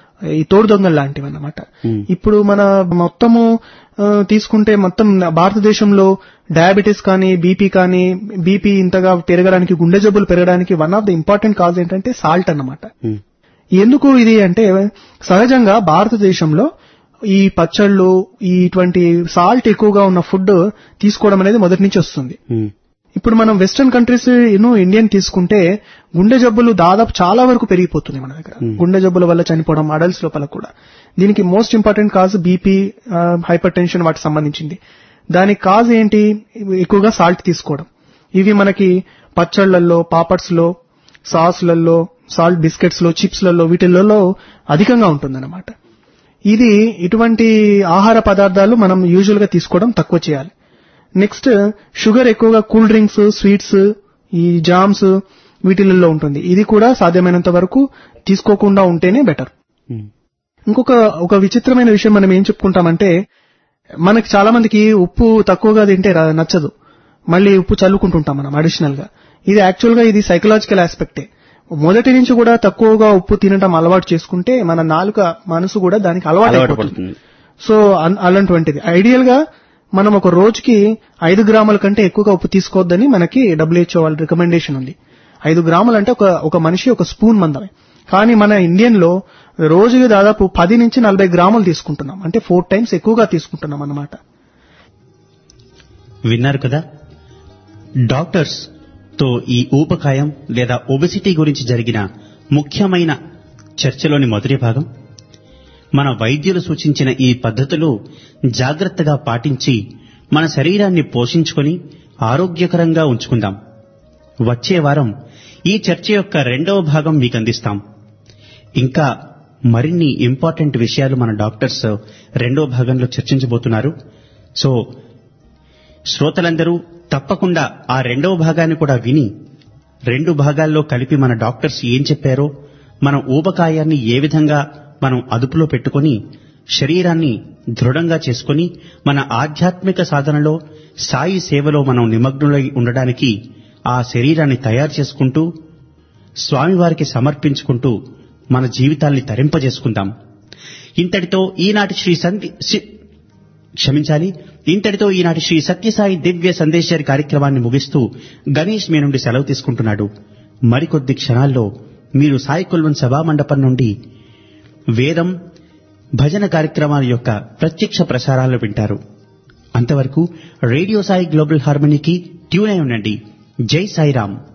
ఈ తోడు దొంగలు లాంటివి అన్నమాట. ఇప్పుడు మన మొత్తము తీసుకుంటే మొత్తం భారతదేశంలో డయాబెటీస్ కానీ, బీపీ కానీ, బీపీ ఇంతగా పెరగడానికి, గుండె జబ్బులు పెరగడానికి one of the important cause ఏంటంటే సాల్ట్ అన్నమాట. ఎందుకు ఇది అంటే సహజంగా భారతదేశంలో ఈ పచ్చళ్ళు, ఇటువంటి సాల్ట్ ఎక్కువగా ఉన్న ఫుడ్ తీసుకోవడం అనేది మొదటి నుంచి వస్తుంది. ఇప్పుడు మనం వెస్టర్న్ కంట్రీస్ యూనో ఇండియన్ తీసుకుంటే గుండె జబ్బులు దాదాపు చాలా వరకు పెరిగిపోతున్నాయి మన దగ్గర. గుండె జబ్బుల వల్ల చనిపోవడం అడల్ట్స్ లోపల కూడా. దీనికి most important cause BP, hypertension వాటికి సంబంధించింది. దానికి కాజ్ ఏంటి? ఎక్కువగా సాల్ట్ తీసుకోవడం. ఇవి మనకి పచ్చళ్లలో, పాపడ్స్ లో, సాస్లలో, సాల్ట్ బిస్కెట్స్ లో, చిప్స్ లలో, వీటిల్లో అధికంగా ఉంటుందన్నమాట. ఇది ఇటువంటి ఆహార పదార్థాలు మనం యూజువల్ గా తీసుకోవడం తక్కువ చేయాలి. నెక్స్ట్ షుగర్ ఎక్కువగా కూల్ డ్రింక్స్, స్వీట్స్, ఈ జామ్స్ వీటిల్లో ఉంటుంది. ఇది కూడా సాధ్యమైనంత వరకు తీసుకోకుండా ఉంటేనే బెటర్. ఇంకొక ఒక విచిత్రమైన విషయం మనం ఏం చెప్పుకుంటామంటే, మనకి చాలా మందికి ఉప్పు తక్కువగా తింటే నచ్చదు, మళ్ళీ ఉప్పు చల్లుకుంటుంటాం మనం అడిషనల్ గా. ఇది యాక్చువల్ గా ఇది సైకలాజికల్ ఆస్పెక్టే. మొదటి నుంచి కూడా తక్కువగా ఉప్పు తినడం అలవాటు చేసుకుంటే మన నాలుక మనసు కూడా దానికి అలవాటు అయిపోతుంది. సో అలాంటివంటిది ఐడియల్ గా మనం ఒక రోజుకి ఐదు గ్రాముల కంటే ఎక్కువగా ఉప్పు తీసుకోవద్దని మనకి డబ్ల్యూహెచ్ఓ వాళ్ళ రికమెండేషన్ ఉంది. ఐదు గ్రాములు అంటే ఒక ఒక మనిషి ఒక స్పూన్ మందమే. కానీ మన ఇండియన్ లో రోజుకి దాదాపు పది నుంచి నలభై గ్రాములు తీసుకుంటున్నాం, అంటే ఫోర్ టైమ్స్ ఎక్కువగా తీసుకుంటున్నాం అన్నమాట. విన్నారు కదా, డాక్టర్స్ తో ఈ ఊబకాయం లేదా ఒబెసిటీ గురించి జరిగిన ముఖ్యమైన చర్చలోని మొదటి భాగం. మన వైద్యులు సూచించిన ఈ పద్ధతులు జాగ్రత్తగా పాటించి మన శరీరాన్ని పోషించుకొని ఆరోగ్యకరంగా ఉంచుకుందాం. వచ్చే వారం ఈ చర్చ యొక్క రెండవ భాగం మీకు అందిస్తాం. ఇంకా మరిన్ని ఇంపార్టెంట్ విషయాలు మన డాక్టర్స్ రెండవ భాగంలో చర్చించబోతున్నారు. సో శ్రోతలందరూ తప్పకుండా ఆ రెండవ భాగాన్ని కూడా విని రెండు భాగాల్లో కలిపి మన డాక్టర్స్ ఏం చెప్పారో, మన ఊబకాయాన్ని ఏ విధంగా మనం అదుపులో పెట్టుకొని శరీరాన్ని దృఢంగా చేసుకుని మన ఆధ్యాత్మిక సాధనలో సాయి సేవలో మనం నిమగ్నులై ఉండడానికి ఆ శరీరాన్ని తయారు చేసుకుంటూ స్వామివారికి సమర్పించుకుంటూ మన జీవితాల్ని తరింపజేసుకుందాం. ఇంతటితో ఈనాటి శ్రీ సంధి క్షమించాలి ఇంతటితో ఈనాటి శ్రీ సత్యసాయి దివ్య సందేశారి కార్యక్రమాన్ని ముగిస్తూ గణేష్ మీ నుండి సెలవు తీసుకుంటున్నాడు. మరికొద్ది క్షణాల్లో మీరు సాయి కుల్వన్ సభామండపం నుండి వేదం భజన కార్యక్రమాల యొక్క ప్రత్యక్ష ప్రసారాలు వింటారు. అంతవరకు రేడియో సాయి గ్లోబల్ హార్మనీకి ట్యూన్ అయి ఉండండి. జై సాయిరాం.